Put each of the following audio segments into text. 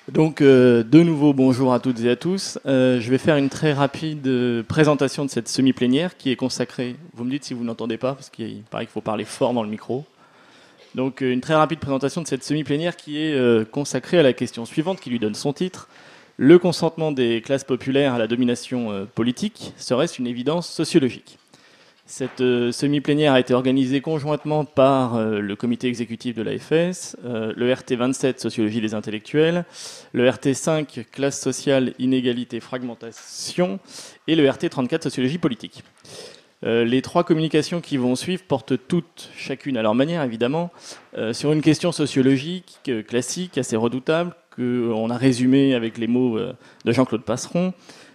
Donc, de nouveau, bonjour à toutes et à tous. Je vais faire une très rapide présentation de cette semi-plénière qui est consacrée. Vous me dites si vous n'entendez pas, parce qu'il paraît qu'il faut parler fort dans le micro. Donc, une très rapide présentation de cette semi-plénière qui est consacrée à la question suivante, qui lui donne son titre. Le consentement des classes populaires à la domination politique serait-ce une évidence sociologique? Cette semi-plénière a été organisée conjointement par le comité exécutif de l'AFS, le RT 27 Sociologie des intellectuels, le RT 5 Classe sociale, inégalité, fragmentation et le RT 34 Sociologie politique. Les trois communications qui vont suivre portent toutes, chacune à leur manière évidemment, sur une question sociologique classique, assez redoutable, qu'on a résumée avec les mots de Jean-Claude Passeron.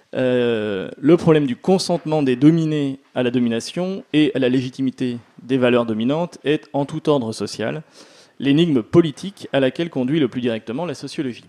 Le problème du consentement des dominés à la domination et à la légitimité des valeurs dominantes est en tout ordre social l'énigme politique à laquelle conduit le plus directement la sociologie.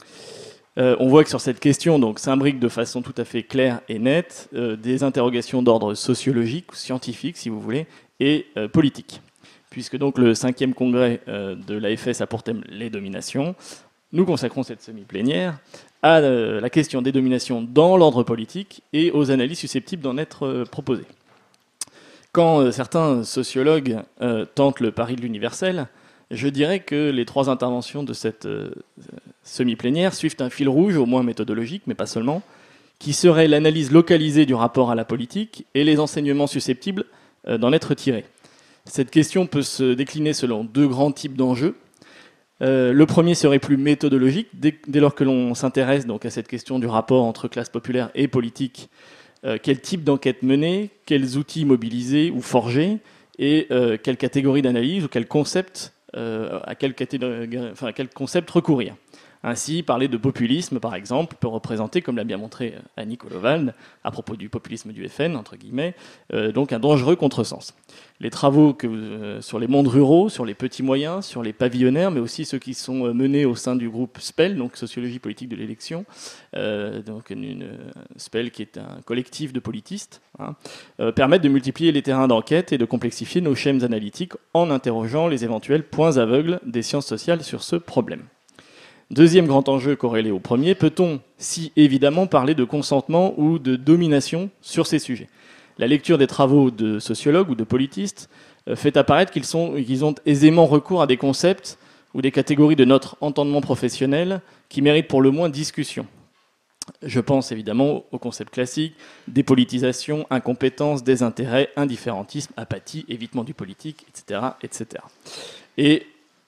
On voit que sur cette question donc, s'imbriquent de façon tout à fait claire et nette des interrogations d'ordre sociologique, scientifique si vous voulez, et politique. Puisque donc le 5e congrès de l'AFS a pour thème les dominations, nous consacrons cette semi-plénière à la question des dominations dans l'ordre politique et aux analyses susceptibles d'en être proposées. Quand certains sociologues tentent le pari de l'universel, je dirais que les trois interventions de cette semi-plénière suivent un fil rouge, au moins méthodologique, mais pas seulement, qui serait l'analyse localisée du rapport à la politique et les enseignements susceptibles d'en être tirés. Cette question peut se décliner selon deux grands types d'enjeux. Le premier serait plus méthodologique, dès lors que l'on s'intéresse donc à cette question du rapport entre classe populaire et politique. Quel type d'enquête mener, quels outils mobiliser ou forger, et quelle catégorie d'analyse ou quel concept, à quel concept recourir. Ainsi, parler de populisme, par exemple, peut représenter, comme l'a bien montré Annie Kolovald, à propos du populisme du FN, entre guillemets, donc un dangereux contresens. Les travaux sur les mondes ruraux, sur les petits moyens, sur les pavillonnaires, mais aussi ceux qui sont menés au sein du groupe SPEL, donc Sociologie politique de l'élection, donc SPEL qui est un collectif de politistes, permettent de multiplier les terrains d'enquête et de complexifier nos schèmes analytiques en interrogeant les éventuels points aveugles des sciences sociales sur ce problème. Deuxième grand enjeu corrélé au premier, peut-on, si évidemment, parler de consentement ou de domination sur ces sujets? La lecture des travaux de sociologues ou de politistes fait apparaître qu'ils ont aisément recours à des concepts ou des catégories de notre entendement professionnel qui méritent pour le moins discussion. Je pense évidemment au concept classique, dépolitisation, incompétence, désintérêt, indifférentisme, apathie, évitement du politique, etc. etc. Et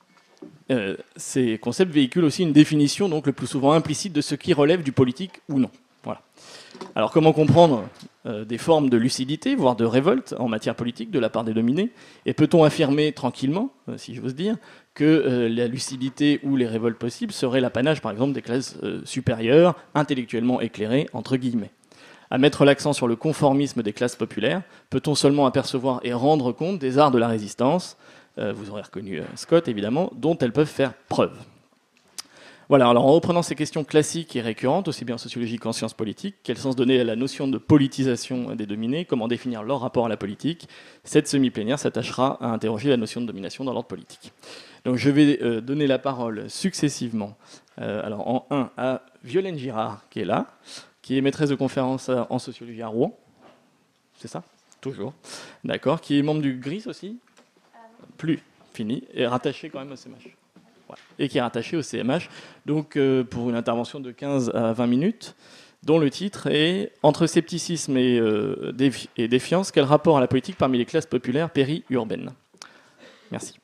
ces concepts véhiculent aussi une définition, donc le plus souvent implicite, de ce qui relève du politique ou non. Voilà. Alors comment comprendre des formes de lucidité, voire de révolte en matière politique de la part des dominés? Et peut-on affirmer tranquillement, si j'ose dire, que la lucidité ou les révoltes possibles seraient l'apanage, par exemple, des classes supérieures, intellectuellement éclairées, entre guillemets? À mettre l'accent sur le conformisme des classes populaires, peut-on seulement apercevoir et rendre compte des arts de la résistance, vous aurez reconnu Scott évidemment, dont elles peuvent faire preuve. Voilà, alors en reprenant ces questions classiques et récurrentes, aussi bien en sociologie qu'en sciences politiques, quel sens donner à la notion de politisation des dominés, comment définir leur rapport à la politique, cette semi-plénière s'attachera à interroger la notion de domination dans l'ordre politique. Donc je vais donner la parole successivement, alors en 1 à Violaine Girard, qui est là, qui est maîtresse de conférence en sociologie à Rouen, c'est ça? Toujours. D'accord, qui est membre du GRIS aussi? Plus, fini, et rattaché quand même au CMH. Voilà. Et qui est rattaché au CMH, donc pour une intervention de 15 à 20 minutes, dont le titre est « Entre scepticisme et défiance, quel rapport à la politique parmi les classes populaires périurbaines ?» Merci.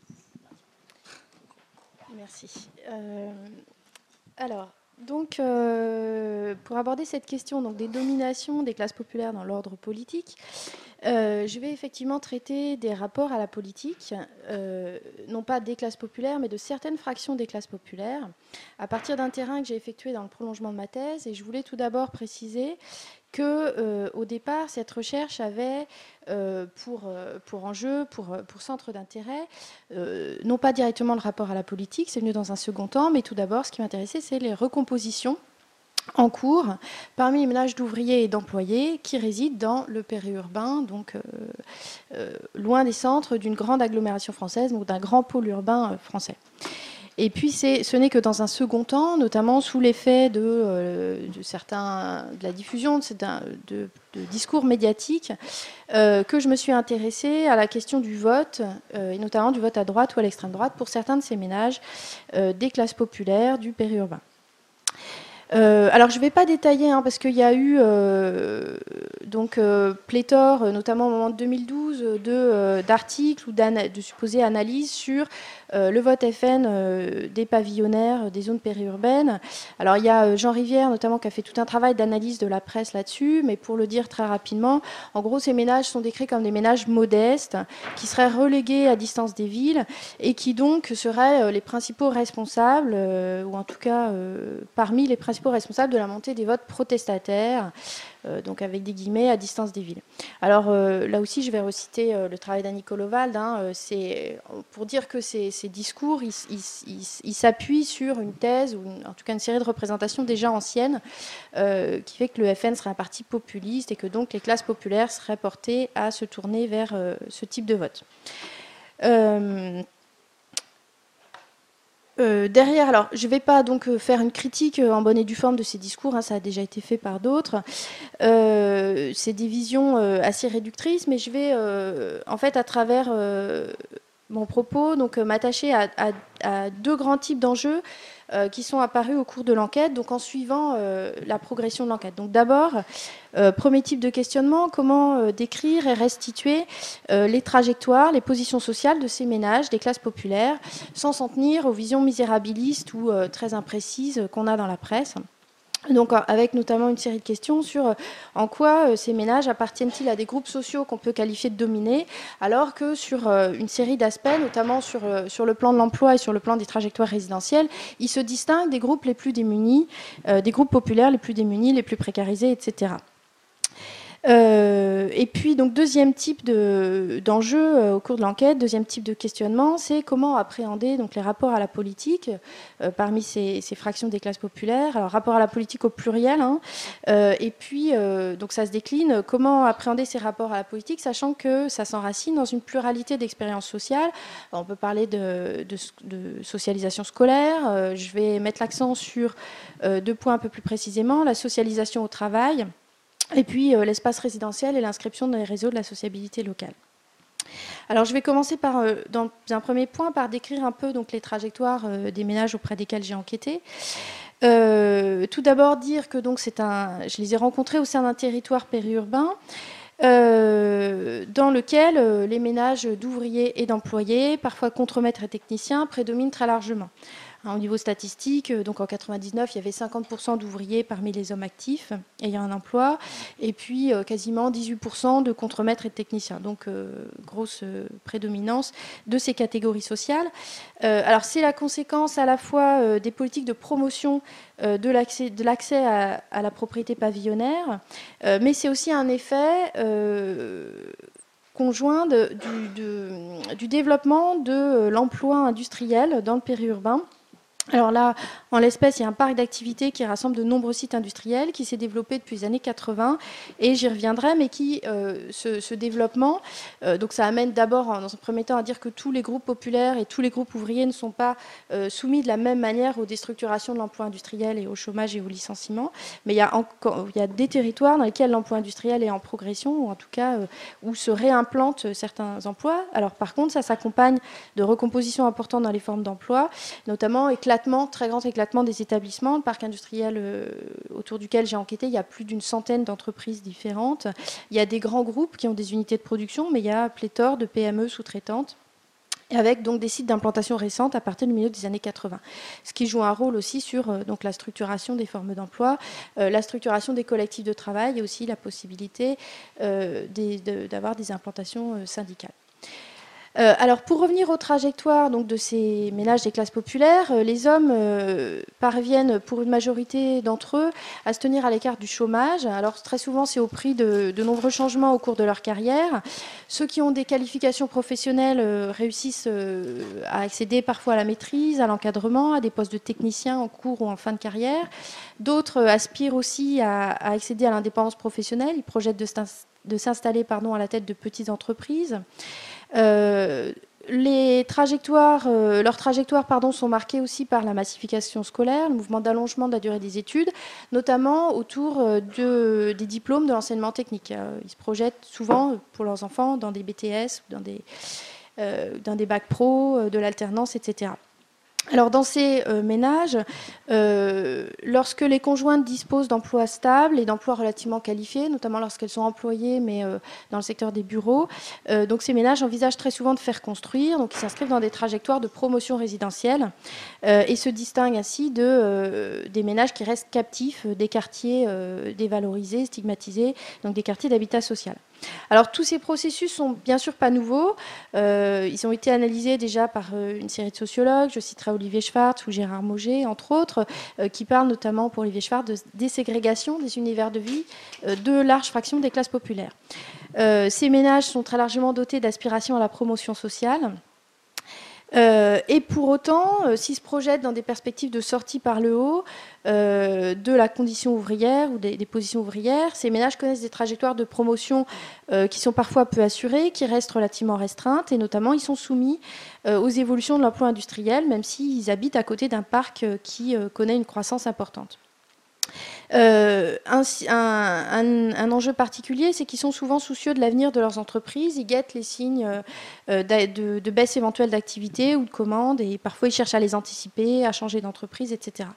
Merci. Alors, donc, pour aborder cette question donc, des dominations des classes populaires dans l'ordre politique, je vais effectivement traiter des rapports à la politique, non pas des classes populaires, mais de certaines fractions des classes populaires, à partir d'un terrain que j'ai effectué dans le prolongement de ma thèse. Et je voulais tout d'abord préciser que, au départ, cette recherche avait pour enjeu, pour centre d'intérêt, non pas directement le rapport à la politique, c'est venu dans un second temps, mais tout d'abord, ce qui m'intéressait, c'est les recompositions en cours parmi les ménages d'ouvriers et d'employés qui résident dans le périurbain, donc loin des centres d'une grande agglomération française ou d'un grand pôle urbain français. Et puis ce n'est que dans un second temps, notamment sous l'effet de la diffusion de discours médiatiques, que je me suis intéressée à la question du vote, et notamment du vote à droite ou à l'extrême droite, pour certains de ces ménages des classes populaires du périurbain. Alors je ne vais pas détailler parce qu'il y a eu pléthore, notamment au moment de 2012, d'articles ou de supposées analyses sur le vote FN des pavillonnaires des zones périurbaines. Alors il y a Jean Rivière notamment qui a fait tout un travail d'analyse de la presse là-dessus, mais pour le dire très rapidement, en gros ces ménages sont décrits comme des ménages modestes qui seraient relégués à distance des villes et qui donc seraient les principaux responsables, ou en tout cas parmi les principaux responsables de la montée des votes protestataires, donc avec des guillemets, à distance des villes. Alors là aussi, je vais reciter le travail d'Annie Kolovald. C'est pour dire que ces discours, ils s'appuient sur une thèse, ou en tout cas une série de représentations déjà anciennes, qui fait que le FN serait un parti populiste et que donc les classes populaires seraient portées à se tourner vers ce type de vote. Derrière, alors je ne vais pas donc faire une critique en bonne et due forme de ces discours, ça a déjà été fait par d'autres. C'est des visions assez réductrices, mais je vais en fait à travers mon propos donc m'attacher à deux grands types d'enjeux qui sont apparus au cours de l'enquête, donc en suivant la progression de l'enquête. Donc d'abord, premier type de questionnement, comment décrire et restituer les trajectoires, les positions sociales de ces ménages, des classes populaires, sans s'en tenir aux visions misérabilistes ou très imprécises qu'on a dans la presse. Donc, avec notamment une série de questions sur en quoi ces ménages appartiennent-ils à des groupes sociaux qu'on peut qualifier de dominés, alors que sur une série d'aspects, notamment sur le plan de l'emploi et sur le plan des trajectoires résidentielles, ils se distinguent des groupes les plus démunis, des groupes populaires les plus démunis, les plus précarisés, etc. Et puis, donc, deuxième type d'enjeu au cours de l'enquête, deuxième type de questionnement, c'est comment appréhender donc, les rapports à la politique parmi ces fractions des classes populaires. Alors, rapport à la politique au pluriel, et puis, donc, ça se décline, comment appréhender ces rapports à la politique, sachant que ça s'enracine dans une pluralité d'expériences sociales. Alors, on peut parler de socialisation scolaire. Je vais mettre l'accent sur deux points un peu plus précisément, la socialisation au travail, et puis l'espace résidentiel et l'inscription dans les réseaux de la sociabilité locale. Alors je vais commencer dans un premier point par décrire un peu donc, les trajectoires des ménages auprès desquels j'ai enquêté. Tout d'abord dire que donc, je les ai rencontrés au sein d'un territoire périurbain dans lequel les ménages d'ouvriers et d'employés, parfois contremaîtres et techniciens, prédominent très largement. Au niveau statistique, donc en 99, il y avait 50% d'ouvriers parmi les hommes actifs ayant un emploi, et puis quasiment 18% de contremaîtres et de techniciens. Donc grosse prédominance de ces catégories sociales. Alors c'est la conséquence à la fois des politiques de promotion de l'accès à la propriété pavillonnaire, mais c'est aussi un effet conjoint du développement de l'emploi industriel dans le périurbain. Alors là, en l'espèce, il y a un parc d'activités qui rassemble de nombreux sites industriels qui s'est développé depuis les années 80, et j'y reviendrai, mais qui, ce développement, donc ça amène d'abord, dans un premier temps, à dire que tous les groupes populaires et tous les groupes ouvriers ne sont pas soumis de la même manière aux déstructurations de l'emploi industriel et au chômage et au licenciement, mais il y a des territoires dans lesquels l'emploi industriel est en progression, ou en tout cas où se réimplantent certains emplois. Alors par contre, ça s'accompagne de recompositions importantes dans les formes d'emploi, notamment très grand éclatement des établissements. Le parc industriel autour duquel j'ai enquêté, il y a plus d'une centaine d'entreprises différentes. Il y a des grands groupes qui ont des unités de production, mais il y a pléthore de PME sous-traitantes, avec donc des sites d'implantation récentes à partir du milieu des années 80. Ce qui joue un rôle aussi sur donc, la structuration des formes d'emploi, la structuration des collectifs de travail et aussi la possibilité d'avoir des implantations syndicales. Alors, pour revenir aux trajectoires donc, de ces ménages des classes populaires, les hommes parviennent, pour une majorité d'entre eux, à se tenir à l'écart du chômage. Alors, très souvent, c'est au prix de nombreux changements au cours de leur carrière. Ceux qui ont des qualifications professionnelles réussissent à accéder parfois à la maîtrise, à l'encadrement, à des postes de technicien en cours ou en fin de carrière. D'autres aspirent aussi à accéder à l'indépendance professionnelle. Ils projettent de s'installer à la tête de petites entreprises. leurs trajectoires sont marquées aussi par la massification scolaire, le mouvement d'allongement de la durée des études, notamment autour des diplômes de l'enseignement technique. Ils se projettent souvent pour leurs enfants dans des BTS, dans des bacs pro, de l'alternance, etc. Alors dans ces ménages, lorsque les conjointes disposent d'emplois stables et d'emplois relativement qualifiés, notamment lorsqu'elles sont employées, mais dans le secteur des bureaux, donc ces ménages envisagent très souvent de faire construire, donc ils s'inscrivent dans des trajectoires de promotion résidentielle et se distinguent ainsi des ménages qui restent captifs des quartiers dévalorisés, stigmatisés, donc des quartiers d'habitat social. Alors tous ces processus sont bien sûr pas nouveaux. Ils ont été analysés déjà par une série de sociologues. Je citerai Olivier Schwartz ou Gérard Mauger, entre autres, qui parlent notamment pour Olivier Schwartz de déségrégation des univers de vie de larges fractions des classes populaires. Ces ménages sont très largement dotés d'aspirations à la promotion sociale. Et pour autant, s'ils se projettent dans des perspectives de sortie par le haut de la condition ouvrière ou des positions ouvrières, ces ménages connaissent des trajectoires de promotion qui sont parfois peu assurées, qui restent relativement restreintes, et notamment ils sont soumis aux évolutions de l'emploi industriel, même s'ils habitent à côté d'un parc qui connaît une croissance importante. Un enjeu particulier, c'est qu'ils sont souvent soucieux de l'avenir de leurs entreprises. Ils guettent les signes de baisse éventuelle d'activité ou de commandes, et parfois ils cherchent à les anticiper, à changer d'entreprise, etc.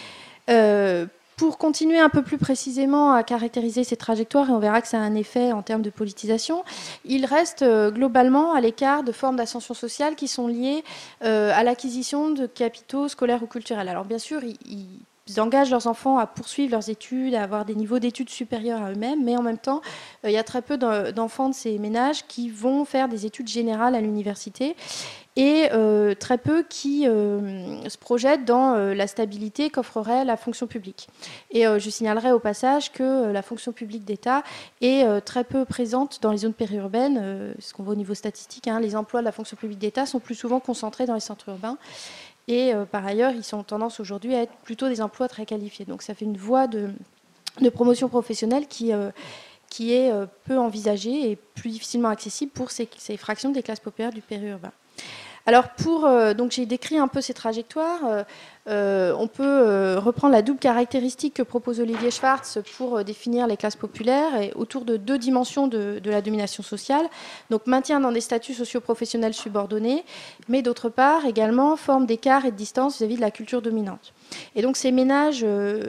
Pour continuer un peu plus précisément à caractériser ces trajectoires, et on verra que ça a un effet en termes de politisation, ils restent globalement à l'écart de formes d'ascension sociale qui sont liées à l'acquisition de capitaux scolaires ou culturels. Alors bien sûr, ils engagent leurs enfants à poursuivre leurs études, à avoir des niveaux d'études supérieurs à eux-mêmes, mais en même temps, il y a très peu d'enfants de ces ménages qui vont faire des études générales à l'université, et très peu qui se projettent dans la stabilité qu'offrerait la fonction publique. Et je signalerai au passage que la fonction publique d'État est très peu présente dans les zones périurbaines, ce qu'on voit au niveau statistique. Les emplois de la fonction publique d'État sont plus souvent concentrés dans les centres urbains. Et par ailleurs, ils ont tendance aujourd'hui à être plutôt des emplois très qualifiés. Donc ça fait une voie de promotion professionnelle qui est peu envisagée et plus difficilement accessible pour ces fractions des classes populaires du périurbain. Alors donc j'ai décrit un peu ces trajectoires. On peut reprendre la double caractéristique que propose Olivier Schwartz pour définir les classes populaires, et autour de deux dimensions de la domination sociale. Donc maintien dans des statuts socio-professionnels subordonnés, mais d'autre part également forme d'écart et de distance vis-à-vis de la culture dominante. Et donc ces ménages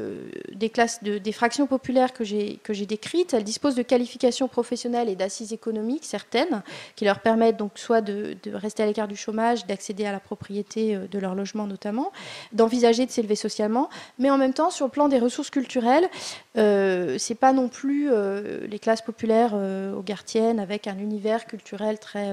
des fractions populaires que j'ai décrites, elles disposent de qualifications professionnelles et d'assises économiques certaines qui leur permettent donc soit de rester à l'écart du chômage, d'accéder à la propriété de leur logement notamment, d'envisager de s'élever socialement, mais en même temps sur le plan des ressources culturelles, c'est pas non plus les classes populaires augartiennes avec un univers culturel très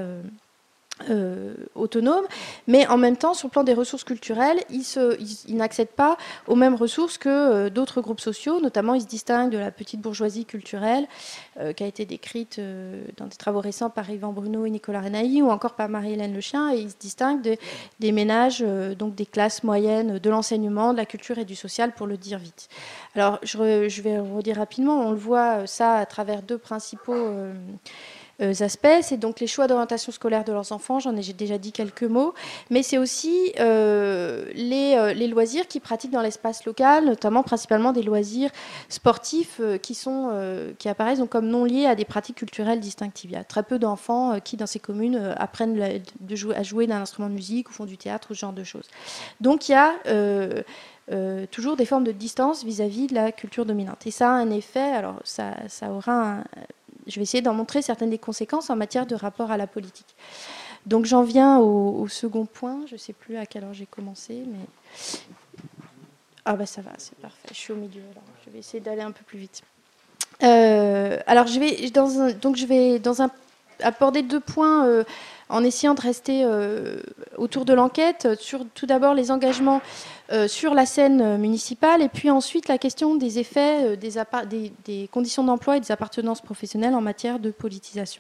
autonome, mais en même temps, sur le plan des ressources culturelles, ils n'accèdent pas aux mêmes ressources que d'autres groupes sociaux. Notamment, ils se distinguent de la petite bourgeoisie culturelle qui a été décrite dans des travaux récents par Yvan Bruno et Nicolas Renaï, ou encore par Marie-Hélène Lechien, et ils se distinguent des ménages, donc des classes moyennes de l'enseignement, de la culture et du social, pour le dire vite. Alors, je vais redire rapidement, on le voit ça à travers deux principaux aspects. C'est donc les choix d'orientation scolaire de leurs enfants, j'ai déjà dit quelques mots, mais c'est aussi les loisirs qu'ils pratiquent dans l'espace local, notamment principalement des loisirs sportifs qui apparaissent donc comme non liés à des pratiques culturelles distinctives. Il y a très peu d'enfants qui, dans ces communes, apprennent à jouer d'un instrument de musique ou font du théâtre ou ce genre de choses. Donc il y a toujours des formes de distance vis-à-vis de la culture dominante. Et ça a un effet, alors ça aura je vais essayer d'en montrer certaines des conséquences en matière de rapport à la politique. Donc j'en viens au second point. Je ne sais plus à quelle heure j'ai commencé, mais... Ah ben ça va, c'est parfait. Je suis au milieu, alors je vais essayer d'aller un peu plus vite. Alors je vais aborder deux points en essayant de rester autour de l'enquête, sur tout d'abord les engagements sur la scène municipale, et puis ensuite la question des effets des conditions d'emploi et des appartenances professionnelles en matière de politisation.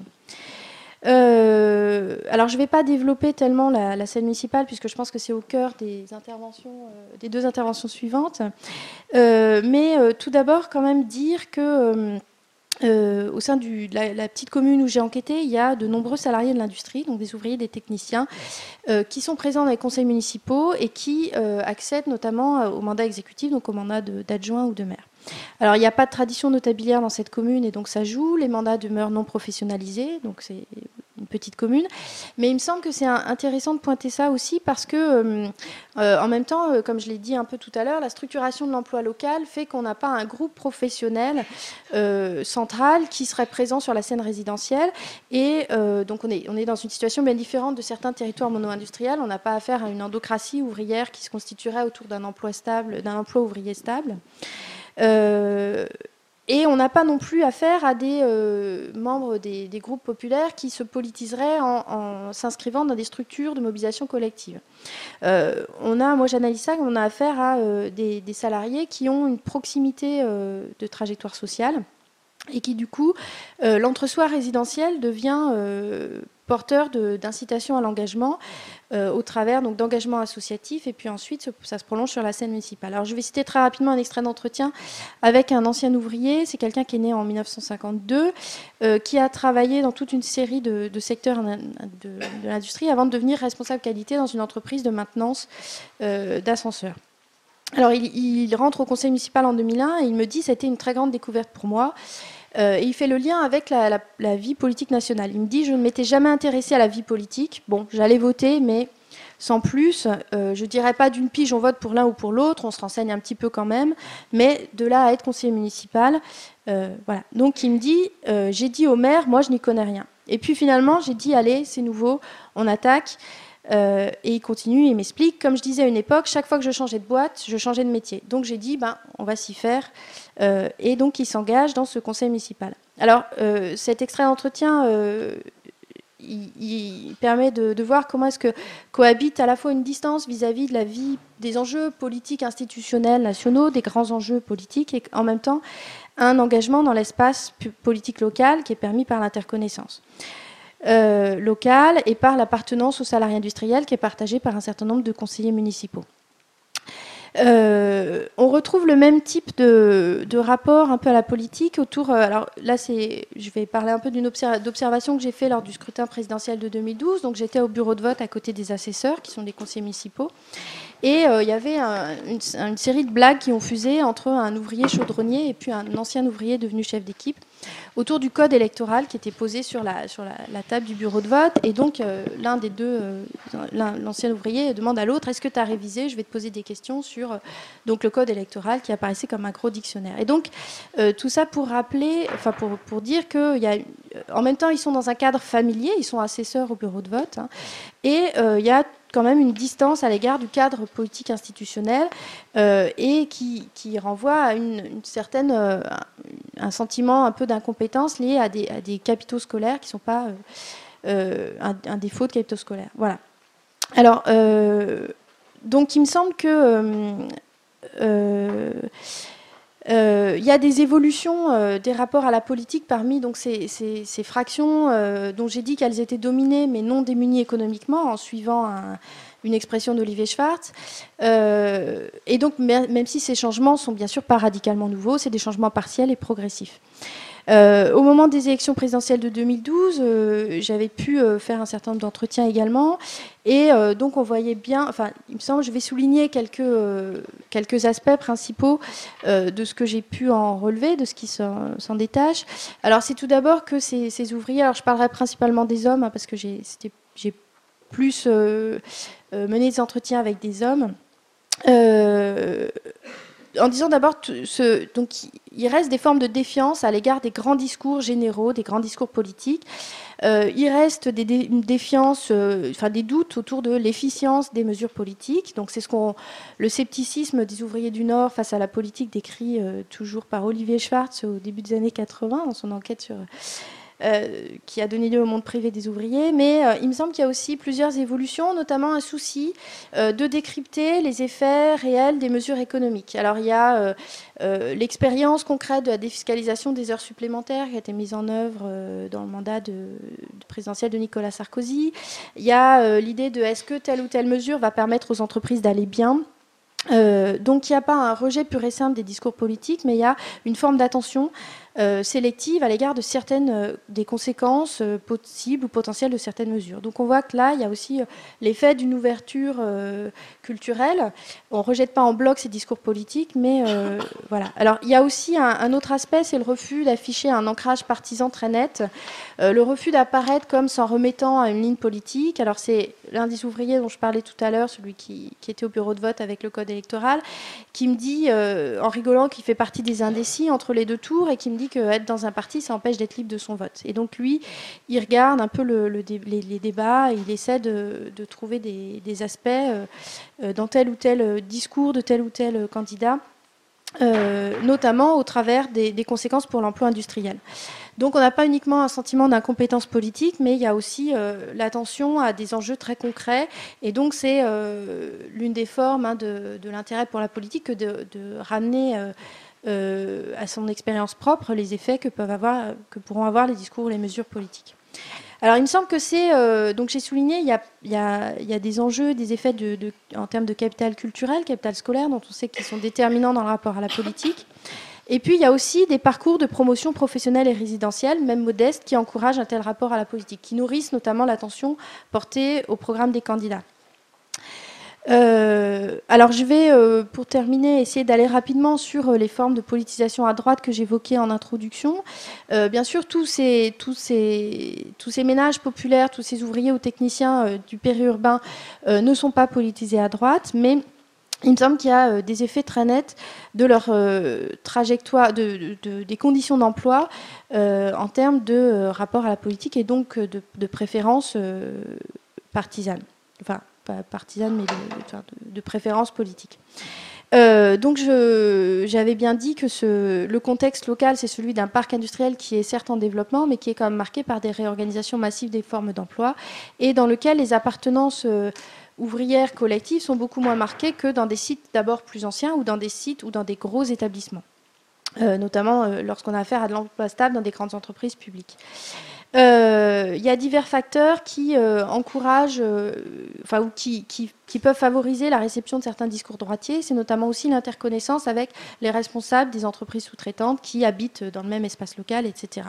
Alors je ne vais pas développer tellement la scène municipale, puisque je pense que c'est au cœur des deux interventions suivantes, mais tout d'abord quand même dire que au sein de la petite commune où j'ai enquêté, il y a de nombreux salariés de l'industrie, donc des ouvriers, des techniciens, qui sont présents dans les conseils municipaux et qui accèdent notamment au mandat exécutif, donc au mandat d'adjoint ou de maire. Alors, il n'y a pas de tradition notabilière dans cette commune et donc ça joue. Les mandats demeurent non professionnalisés, donc c'est une petite commune. Mais il me semble que c'est intéressant de pointer ça aussi parce que, en même temps, comme je l'ai dit un peu tout à l'heure, la structuration de l'emploi local fait qu'on n'a pas un groupe professionnel central qui serait présent sur la scène résidentielle. Et donc, on est dans une situation bien différente de certains territoires mono-industriels. On n'a pas affaire à une endocratie ouvrière qui se constituerait autour d'un emploi stable, d'un emploi ouvrier stable. Et on n'a pas non plus affaire à des membres des groupes populaires qui se politiseraient en s'inscrivant dans des structures de mobilisation collective. Moi j'analyse ça, on a affaire à des salariés qui ont une proximité de trajectoire sociale et qui du coup, l'entre-soi résidentiel devient porteur d'incitation à l'engagement au travers d'engagements associatifs et puis ensuite ça se prolonge sur la scène municipale. Alors je vais citer très rapidement un extrait d'entretien avec un ancien ouvrier, c'est quelqu'un qui est né en 1952, qui a travaillé dans toute une série de secteurs de l'industrie avant de devenir responsable qualité dans une entreprise de maintenance d'ascenseurs. Alors il rentre au conseil municipal en 2001 et il me dit c'était une très grande découverte pour moi. Et il fait le lien avec la vie politique nationale. Il me dit, je ne m'étais jamais intéressé à la vie politique. Bon, j'allais voter, mais sans plus. Je ne dirais pas d'une pige, on vote pour l'un ou pour l'autre. On se renseigne un petit peu quand même. Mais de là à être conseiller municipal, voilà. Donc il me dit, j'ai dit au maire, moi je n'y connais rien. Et puis finalement, j'ai dit, allez, c'est nouveau, on attaque. Et il continue, il m'explique. Comme je disais à une époque, chaque fois que je changeais de boîte, je changeais de métier. Donc j'ai dit, on va s'y faire. Et donc il s'engage dans ce conseil municipal. Alors cet extrait d'entretien, il permet de voir comment est-ce que cohabite à la fois une distance vis-à-vis de la vie des enjeux politiques institutionnels nationaux, des grands enjeux politiques, et en même temps un engagement dans l'espace politique local qui est permis par l'interconnaissance. Locale et par l'appartenance aux salariés industriels qui est partagée par un certain nombre de conseillers municipaux. On retrouve le même type de rapport un peu à la politique autour. Alors là, je vais parler un peu d'observation que j'ai fait lors du scrutin présidentiel de 2012. Donc j'étais au bureau de vote à côté des assesseurs, qui sont des conseillers municipaux. Et il y avait une série de blagues qui ont fusé entre un ouvrier chaudronnier et puis un ancien ouvrier devenu chef d'équipe autour du code électoral qui était posé sur la table du bureau de vote. Et donc, l'un des deux, l'ancien ouvrier, demande à l'autre, est-ce que tu as révisé? Je vais te poser des questions sur donc, le code électoral qui apparaissait comme un gros dictionnaire. Et donc, tout ça pour rappeler, enfin pour dire qu'il y a... En même temps, ils sont dans un cadre familier, ils sont assesseurs au bureau de vote, hein, et il y a quand même une distance à l'égard du cadre politique institutionnel et qui renvoie à une certaine, un sentiment un peu d'incompétence lié à des capitaux scolaires qui ne sont pas un défaut de capitaux scolaires. Voilà. Alors, donc il me semble que il y a des évolutions des rapports à la politique parmi donc, ces fractions dont j'ai dit qu'elles étaient dominées mais non démunies économiquement en suivant une expression d'Olivier Schwartz. Et donc, même si ces changements sont bien sûr pas radicalement nouveaux, c'est des changements partiels et progressifs. Au moment des élections présidentielles de 2012, j'avais pu faire un certain nombre d'entretiens également. Et donc, on voyait bien, enfin, il me semble, je vais souligner quelques aspects principaux de ce que j'ai pu en relever, de ce qui s'en détache. Alors, c'est tout d'abord que ces ouvriers, alors je parlerai principalement des hommes, hein, parce que j'ai plus mené des entretiens avec des hommes. En disant d'abord, donc il reste des formes de défiance à l'égard des grands discours généraux, des grands discours politiques. Il reste une défiance, enfin des doutes autour de l'efficience des mesures politiques. Donc c'est le scepticisme des ouvriers du Nord face à la politique décrit toujours par Olivier Schwartz au début des années 80 dans son enquête sur qui a donné lieu au monde privé des ouvriers, mais il me semble qu'il y a aussi plusieurs évolutions, notamment un souci de décrypter les effets réels des mesures économiques. Alors il y a l'expérience concrète de la défiscalisation des heures supplémentaires qui a été mise en œuvre dans le mandat présidentiel de Nicolas Sarkozy. Il y a l'idée de est-ce que telle ou telle mesure va permettre aux entreprises d'aller bien. Donc il n'y a pas un rejet pur et simple des discours politiques, mais il y a une forme d'attention sélective à l'égard de certaines des conséquences possibles ou potentielles de certaines mesures. Donc on voit que là, il y a aussi l'effet d'une ouverture culturelle. On ne rejette pas en bloc ces discours politiques, mais voilà. Alors il y a aussi un autre aspect, c'est le refus d'afficher un ancrage partisan très net, le refus d'apparaître comme s'en remettant à une ligne politique. Alors c'est l'indice ouvrier dont je parlais tout à l'heure, celui qui était au bureau de vote avec le code électoral, qui me dit, en rigolant, qu'il fait partie des indécis entre les deux tours et qui me dit qu'être dans un parti, ça empêche d'être libre de son vote. Et donc lui, il regarde un peu les débats, et il essaie de trouver des aspects dans tel ou tel discours de tel ou tel candidat, notamment au travers des conséquences pour l'emploi industriel. Donc on n'a pas uniquement un sentiment d'incompétence politique, mais il y a aussi l'attention à des enjeux très concrets. Et donc c'est l'une des formes de l'intérêt pour la politique que de ramener à son expérience propre les effets que pourront avoir les discours ou les mesures politiques. Alors il me semble que c'est, donc j'ai souligné, il y a des enjeux, des effets en termes de capital culturel, capital scolaire, dont on sait qu'ils sont déterminants dans le rapport à la politique. Et puis, il y a aussi des parcours de promotion professionnelle et résidentielle, même modestes, qui encouragent un tel rapport à la politique, qui nourrissent notamment l'attention portée au programme des candidats. Alors, je vais, pour terminer, essayer d'aller rapidement sur les formes de politisation à droite que j'évoquais en introduction. Bien sûr, tous ces ménages populaires, tous ces ouvriers ou techniciens du périurbain ne sont pas politisés à droite, mais il me semble qu'il y a des effets très nets de leur trajectoire, des conditions d'emploi en termes de rapport à la politique et donc de préférence partisane. Enfin, pas partisane, mais de préférence politique. Donc j'avais bien dit que le contexte local, c'est celui d'un parc industriel qui est certes en développement, mais qui est quand même marqué par des réorganisations massives des formes d'emploi et dans lequel les appartenances ouvrières collectives sont beaucoup moins marquées que dans des sites d'abord plus anciens ou dans des sites ou dans des gros établissements, notamment lorsqu'on a affaire à de l'emploi stable dans des grandes entreprises publiques. Il y a divers facteurs qui encouragent, ou qui peuvent favoriser la réception de certains discours droitiers. C'est notamment aussi l'interconnaissance avec les responsables des entreprises sous-traitantes qui habitent dans le même espace local, etc.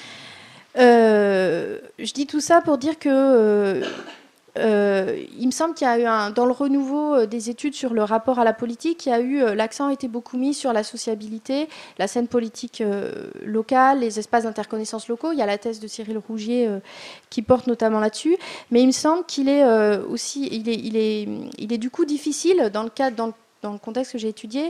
Je dis tout ça pour dire que il me semble qu'il y a eu dans le renouveau des études sur le rapport à la politique, l'accent a été beaucoup mis sur la sociabilité, la scène politique locale, les espaces d'interconnaissance locaux. Il y a la thèse de Cyril Rougier qui porte notamment là-dessus. Mais il me semble qu'il est aussi, il est du coup difficile dans le contexte que j'ai étudié,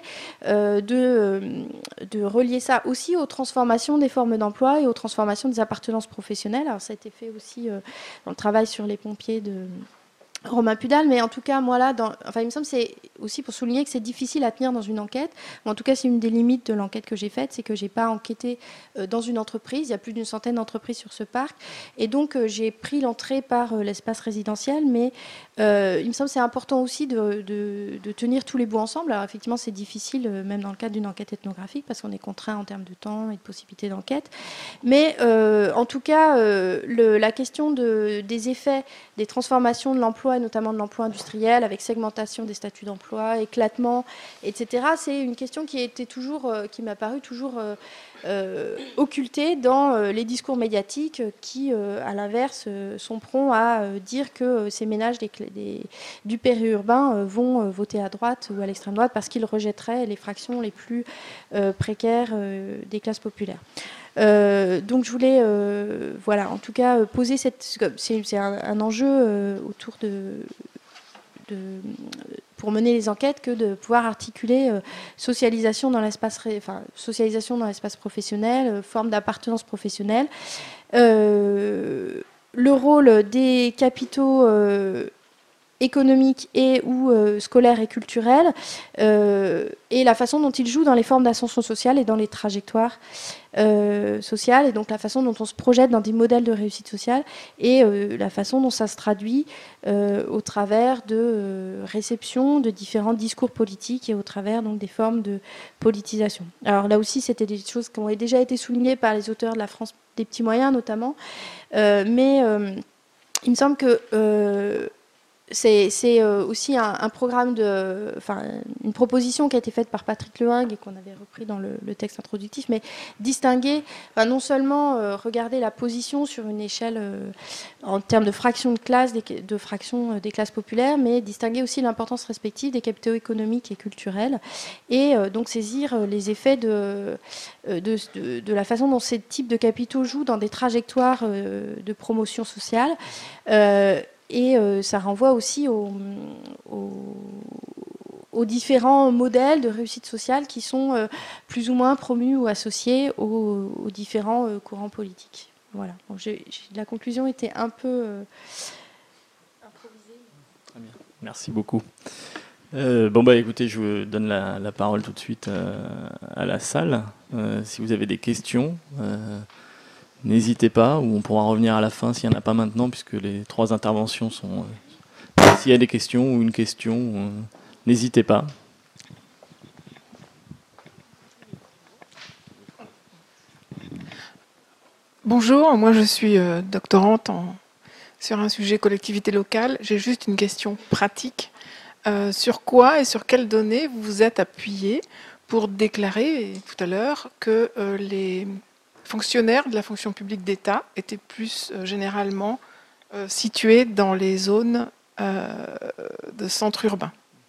de relier ça aussi aux transformations des formes d'emploi et aux transformations des appartenances professionnelles. Alors ça a été fait aussi dans le travail sur les pompiers de Romain Pudal, mais en tout cas, moi là, il me semble que c'est aussi pour souligner que c'est difficile à tenir dans une enquête. En tout cas, c'est une des limites de l'enquête que j'ai faite, c'est que j'ai pas enquêté dans une entreprise. Il y a plus d'une centaine d'entreprises sur ce parc, et donc j'ai pris l'entrée par l'espace résidentiel. Mais il me semble que c'est important aussi de tenir tous les bouts ensemble. Alors effectivement, c'est difficile, même dans le cadre d'une enquête ethnographique, parce qu'on est contraint en termes de temps et de possibilités d'enquête. Mais en tout cas, la question des effets des transformations de l'emploi, et notamment de l'emploi industriel, avec segmentation des statuts d'emploi, éclatement, etc. C'est une question qui m'a paru toujours occultée dans les discours médiatiques qui, à l'inverse, sont prompts à dire que ces ménages du périurbain vont voter à droite ou à l'extrême droite parce qu'ils rejetteraient les fractions les plus précaires des classes populaires. Donc je voulais, en tout cas, poser c'est un enjeu autour pour mener les enquêtes que de pouvoir articuler socialisation dans l'espace professionnel, forme d'appartenance professionnelle, le rôle des capitaux économiques et ou scolaires et culturels, et la façon dont ils jouent dans les formes d'ascension sociale et dans les trajectoires sociales, et donc la façon dont on se projette dans des modèles de réussite sociale, et la façon dont ça se traduit au travers de réception de différents discours politiques et au travers donc des formes de politisation. Alors là aussi, c'était des choses qui ont déjà été soulignées par les auteurs de la France des petits moyens notamment, mais il me semble que c'est aussi un programme une proposition qui a été faite par Patrick Lehing et qu'on avait repris dans le texte introductif, mais distinguer, non seulement regarder la position sur une échelle en termes de fraction de classe, de fraction des classes populaires, mais distinguer aussi l'importance respective des capitaux économiques et culturels, et donc saisir les effets de la façon dont ces types de capitaux jouent dans des trajectoires de promotion sociale. Et ça renvoie aussi aux différents modèles de réussite sociale qui sont plus ou moins promus ou associés aux différents courants politiques. Voilà. Donc la conclusion était un peu improvisée. Très bien. Merci beaucoup. Écoutez, je vous donne la parole tout de suite à la salle. Si vous avez des questions, n'hésitez pas, ou on pourra revenir à la fin s'il n'y en a pas maintenant, puisque les 3 interventions sont... s'il y a des questions ou une question, n'hésitez pas. Bonjour, moi je suis doctorante sur un sujet collectivité locale. J'ai juste une question pratique. Sur quoi et sur quelles données vous vous êtes appuyé pour déclarer tout à l'heure que les fonctionnaires de la fonction publique d'État étaient plus généralement situés dans les zones de centre urbain?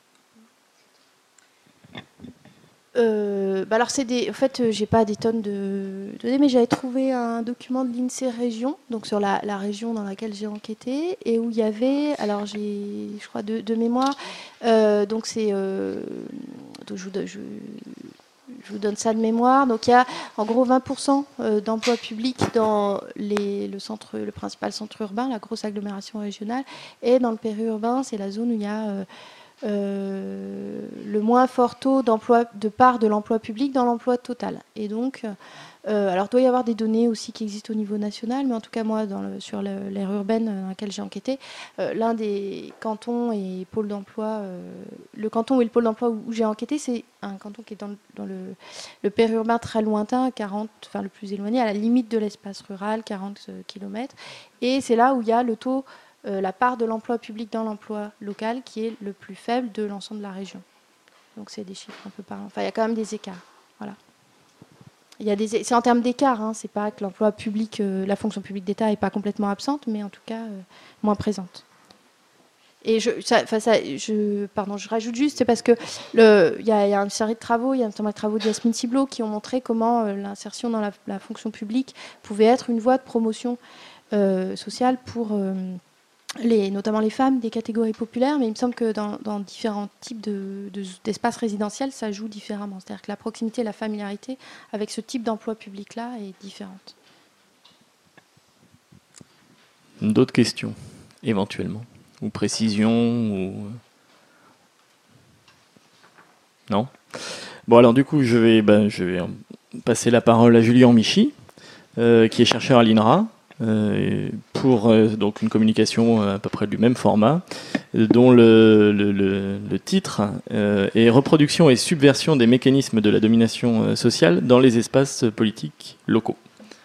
Alors en fait, j'ai pas des tonnes de données, mais j'avais trouvé un document de l'INSEE Région, donc sur la région dans laquelle j'ai enquêté, et où il y avait, alors je crois de mémoire, donc c'est, je vous donne ça de mémoire. Donc il y a en gros 20% d'emplois publics dans le principal centre urbain, la grosse agglomération régionale, et dans le périurbain, c'est la zone où il y a le moins fort taux de part de l'emploi public dans l'emploi total. Et donc, alors il doit y avoir des données aussi qui existent au niveau national, mais en tout cas moi, sur l'aire urbaine dans laquelle j'ai enquêté, l'un des cantons et pôles d'emploi, le canton et le pôle d'emploi où j'ai enquêté, c'est un canton qui est dans le périurbain très lointain, 40, enfin le plus éloigné, à la limite de l'espace rural, 40 km. Et c'est là où il y a le taux, la part de l'emploi public dans l'emploi local qui est le plus faible de l'ensemble de la région. Donc c'est des chiffres un peu parlants. Enfin, il y a quand même des écarts. Voilà. C'est en termes d'écart, hein, c'est pas que l'emploi public, la fonction publique d'État n'est pas complètement absente, mais en tout cas moins présente. Et je rajoute juste, c'est parce que il y a une série de travaux, il y a notamment les travaux de Yasmine Ciblot qui ont montré comment l'insertion dans la fonction publique pouvait être une voie de promotion sociale pour notamment les femmes des catégories populaires, mais il me semble que dans différents types d'espaces résidentiels, ça joue différemment. C'est-à-dire que la proximité et la familiarité avec ce type d'emploi public-là est différente. D'autres questions, éventuellement, ou précisions, ou... Non ? Bon, alors du coup, je vais passer la parole à Julien Michy, qui est chercheur à l'INRA, pour donc une communication à peu près du même format, dont le titre est Reproduction et subversion des mécanismes de la domination sociale dans les espaces politiques locaux.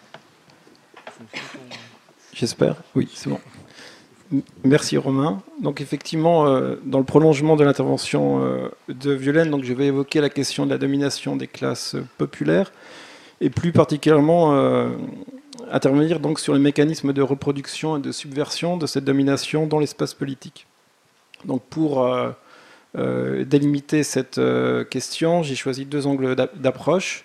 J'espère. Oui, c'est bon. Merci Romain. Donc effectivement, dans le prolongement de l'intervention de Violaine, donc je vais évoquer la question de la domination des classes populaires et plus particulièrement intervenir donc sur les mécanismes de reproduction et de subversion de cette domination dans l'espace politique. Donc pour délimiter cette question, j'ai choisi 2 angles d'approche.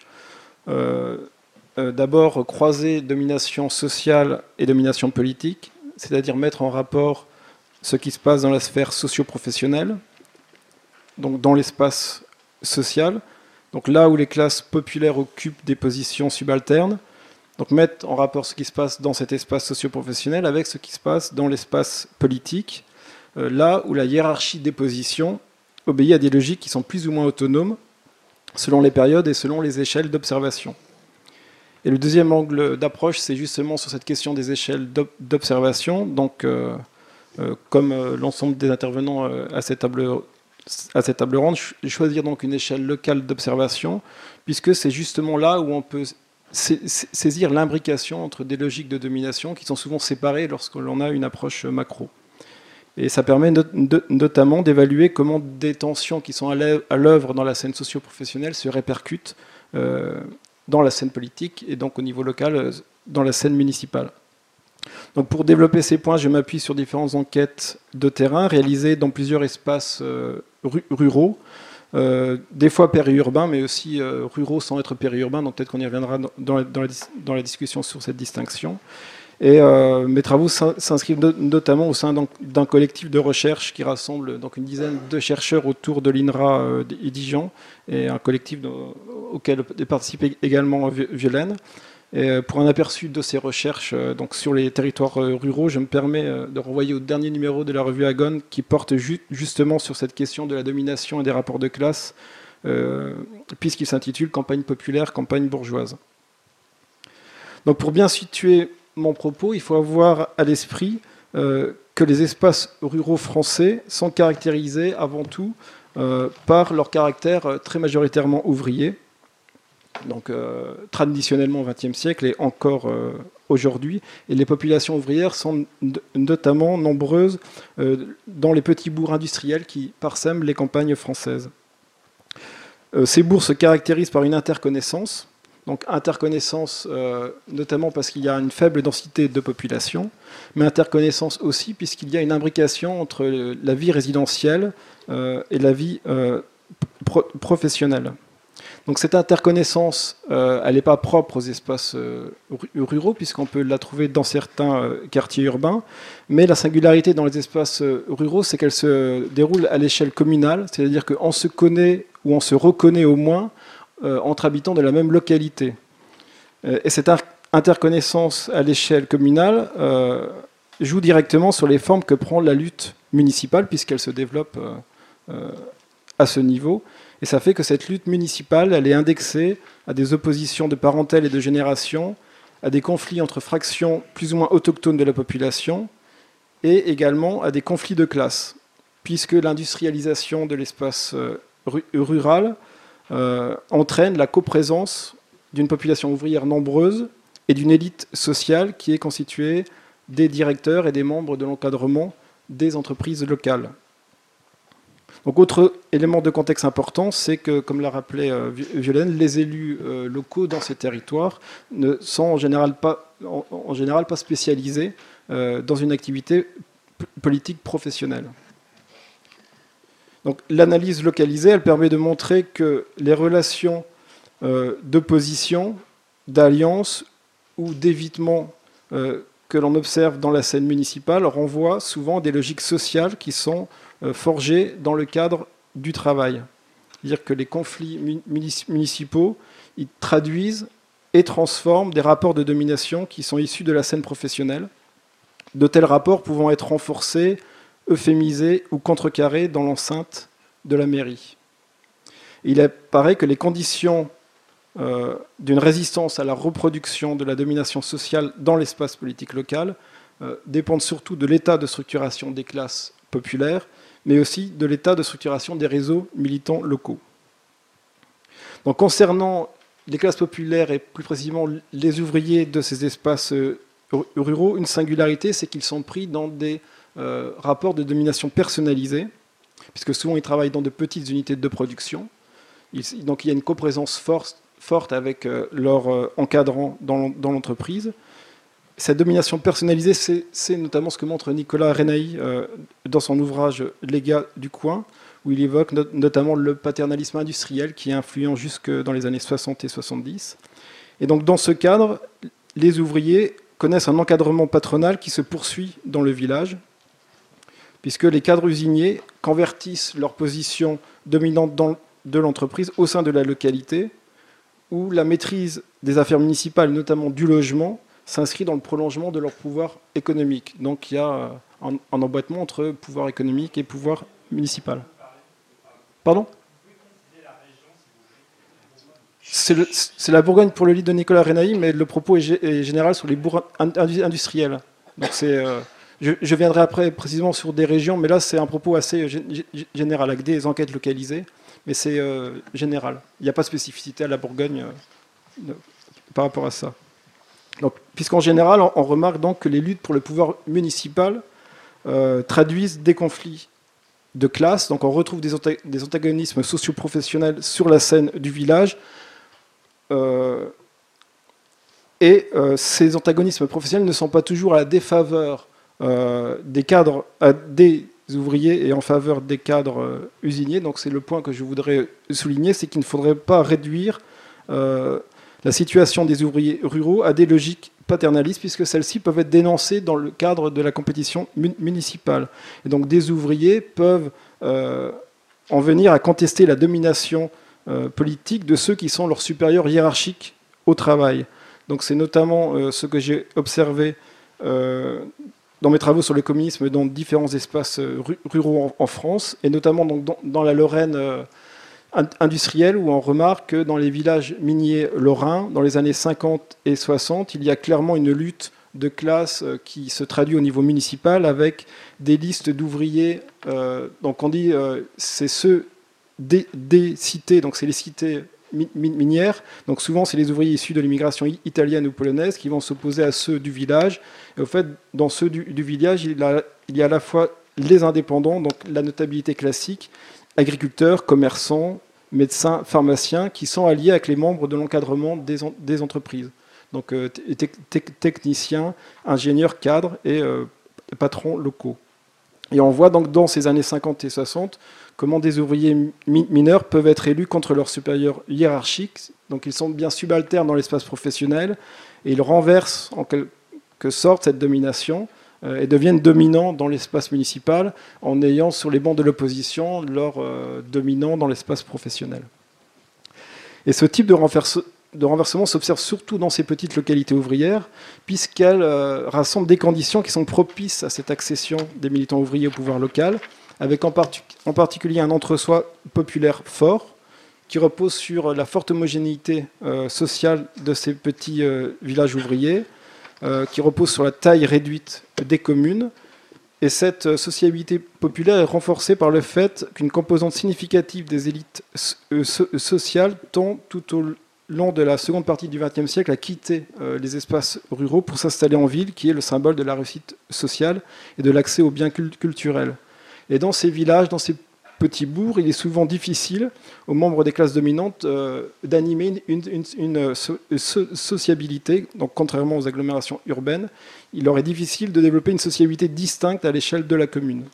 D'abord, croiser domination sociale et domination politique, c'est-à-dire mettre en rapport ce qui se passe dans la sphère socio-professionnelle, donc dans l'espace social, donc là où les classes populaires occupent des positions subalternes, donc mettre en rapport ce qui se passe dans cet espace socio-professionnel avec ce qui se passe dans l'espace politique, là où la hiérarchie des positions obéit à des logiques qui sont plus ou moins autonomes selon les périodes et selon les échelles d'observation. Et le deuxième angle d'approche, c'est justement sur cette question des échelles d'observation. Donc, comme l'ensemble des intervenants à cette table ronde, choisir donc une échelle locale d'observation, puisque c'est justement là où on peut saisir l'imbrication entre des logiques de domination qui sont souvent séparées lorsque l'on a une approche macro. Et ça permet notamment d'évaluer comment des tensions qui sont à l'œuvre dans la scène socio-professionnelle se répercutent dans la scène politique et donc au niveau local, dans la scène municipale. Donc pour développer ces points, je m'appuie sur différentes enquêtes de terrain réalisées dans plusieurs espaces ruraux, des fois périurbains, mais aussi ruraux sans être périurbains, donc peut-être qu'on y reviendra dans la discussion sur cette distinction. Et mes travaux s'inscrivent notamment au sein d'un collectif de recherche qui rassemble donc une dizaine de chercheurs autour de l'INRA et Dijon, et un collectif auquel participe également Violaine. Et pour un aperçu de ces recherches donc sur les territoires ruraux, je me permets de renvoyer au dernier numéro de la revue Agone qui porte justement sur cette question de la domination et des rapports de classe, puisqu'il s'intitule « Campagne populaire, campagne bourgeoise ». Donc pour bien situer mon propos, il faut avoir à l'esprit que les espaces ruraux français sont caractérisés avant tout par leur caractère très majoritairement ouvrier, donc traditionnellement au XXe siècle et encore aujourd'hui. Et les populations ouvrières sont notamment nombreuses dans les petits bourgs industriels qui parsèment les campagnes françaises. Ces bourgs se caractérisent par une interconnaissance. Donc interconnaissance notamment parce qu'il y a une faible densité de population, mais interconnaissance aussi puisqu'il y a une imbrication entre la vie résidentielle et la vie professionnelle. Donc cette interconnaissance, elle n'est pas propre aux espaces ruraux, puisqu'on peut la trouver dans certains quartiers urbains, mais la singularité dans les espaces ruraux, c'est qu'elle se déroule à l'échelle communale, c'est-à-dire qu'on se connaît ou on se reconnaît au moins entre habitants de la même localité. Et cette interconnaissance à l'échelle communale joue directement sur les formes que prend la lutte municipale, puisqu'elle se développe à ce niveau. Et ça fait que cette lutte municipale, elle est indexée à des oppositions de parentèle et de génération, à des conflits entre fractions plus ou moins autochtones de la population, et également à des conflits de classe, puisque l'industrialisation de l'espace rural entraîne la coprésence d'une population ouvrière nombreuse et d'une élite sociale qui est constituée des directeurs et des membres de l'encadrement des entreprises locales. Donc, autre élément de contexte important, c'est que, comme l'a rappelé Violaine, les élus locaux dans ces territoires ne sont en général pas spécialisés dans une activité politique professionnelle. Donc, l'analyse localisée, elle permet de montrer que les relations d'opposition, d'alliance ou d'évitement que l'on observe dans la scène municipale renvoient souvent à des logiques sociales qui sont forgées dans le cadre du travail. C'est-à-dire que les conflits municipaux, ils traduisent et transforment des rapports de domination qui sont issus de la scène professionnelle, de tels rapports pouvant être renforcés, euphémisés ou contrecarrés dans l'enceinte de la mairie. Il apparaît que les conditions d'une résistance à la reproduction de la domination sociale dans l'espace politique local dépendent surtout de l'état de structuration des classes populaires, mais aussi de l'état de structuration des réseaux militants locaux. Donc, concernant les classes populaires et plus précisément les ouvriers de ces espaces ruraux, une singularité, c'est qu'ils sont pris dans des rapports de domination personnalisés, puisque souvent ils travaillent dans de petites unités de production. Donc il y a une coprésence forte avec leur encadrant dans l'entreprise. Cette domination personnalisée, c'est notamment ce que montre Nicolas Renaï dans son ouvrage « Les gars du coin », où il évoque notamment le paternalisme industriel qui est influent jusque dans les années 60 et 70. Et donc dans ce cadre, les ouvriers connaissent un encadrement patronal qui se poursuit dans le village, puisque les cadres usiniers convertissent leur position dominante de l'entreprise au sein de la localité, où la maîtrise des affaires municipales, notamment du logement, s'inscrit dans le prolongement de leur pouvoir économique. Donc il y a un emboîtement entre pouvoir économique et pouvoir municipal. Pardon ? C'est la Bourgogne pour le livre de Nicolas Renaï, mais le propos est général sur les bourgs industriels. Donc je viendrai après précisément sur des régions, mais là c'est un propos assez général, avec des enquêtes localisées, mais c'est général. Il n'y a pas de spécificité à la Bourgogne par rapport à ça. Donc, puisqu'en général, on remarque donc que les luttes pour le pouvoir municipal traduisent des conflits de classe. Donc on retrouve des antagonismes socio-professionnels sur la scène du village. Ces antagonismes professionnels ne sont pas toujours à la défaveur des cadres, des ouvriers et en faveur des cadres usiniers. Donc c'est le point que je voudrais souligner, c'est qu'il ne faudrait pas réduire la situation des ouvriers ruraux à des logiques paternalistes, puisque celles-ci peuvent être dénoncées dans le cadre de la compétition municipale. Et donc des ouvriers peuvent en venir à contester la domination politique de ceux qui sont leurs supérieurs hiérarchiques au travail. Donc c'est notamment ce que j'ai observé dans mes travaux sur le communisme dans différents espaces ruraux en France, et notamment donc dans la Lorraine industrielle, où on remarque que dans les villages miniers lorrains, dans les années 50 et 60, il y a clairement une lutte de classe qui se traduit au niveau municipal avec des listes d'ouvriers. Donc on dit c'est ceux des cités, donc c'est les cités minières. Donc souvent c'est les ouvriers issus de l'immigration italienne ou polonaise qui vont s'opposer à ceux du village. Et au fait, dans ceux du village, il y a à la fois les indépendants, donc la notabilité classique, agriculteurs, commerçants, médecins, pharmaciens, qui sont alliés avec les membres de l'encadrement des entreprises. Donc techniciens, ingénieurs, cadres et patrons locaux. Et on voit donc dans ces années 50 et 60 comment des ouvriers mineurs peuvent être élus contre leurs supérieurs hiérarchiques. Donc ils sont bien subalternes dans l'espace professionnel et ils renversent en quelque sorte cette domination et deviennent dominants dans l'espace municipal en ayant sur les bancs de l'opposition leurs dominants dans l'espace professionnel. Et ce type de renversement s'observe surtout dans ces petites localités ouvrières, puisqu'elles rassemblent des conditions qui sont propices à cette accession des militants ouvriers au pouvoir local, avec en particulier un entre-soi populaire fort, qui repose sur la forte homogénéité sociale de ces petits villages ouvriers, qui repose sur la taille réduite des communes. Et cette sociabilité populaire est renforcée par le fait qu'une composante significative des élites sociales tend tout au long de la seconde partie du XXe siècle à quitter les espaces ruraux pour s'installer en ville, qui est le symbole de la réussite sociale et de l'accès aux biens culturels. Et dans ces villages, dans ces petits bourgs, il est souvent difficile aux membres des classes dominantes d'animer une sociabilité. Donc, contrairement aux agglomérations urbaines, il leur est difficile de développer une sociabilité distincte à l'échelle de la commune.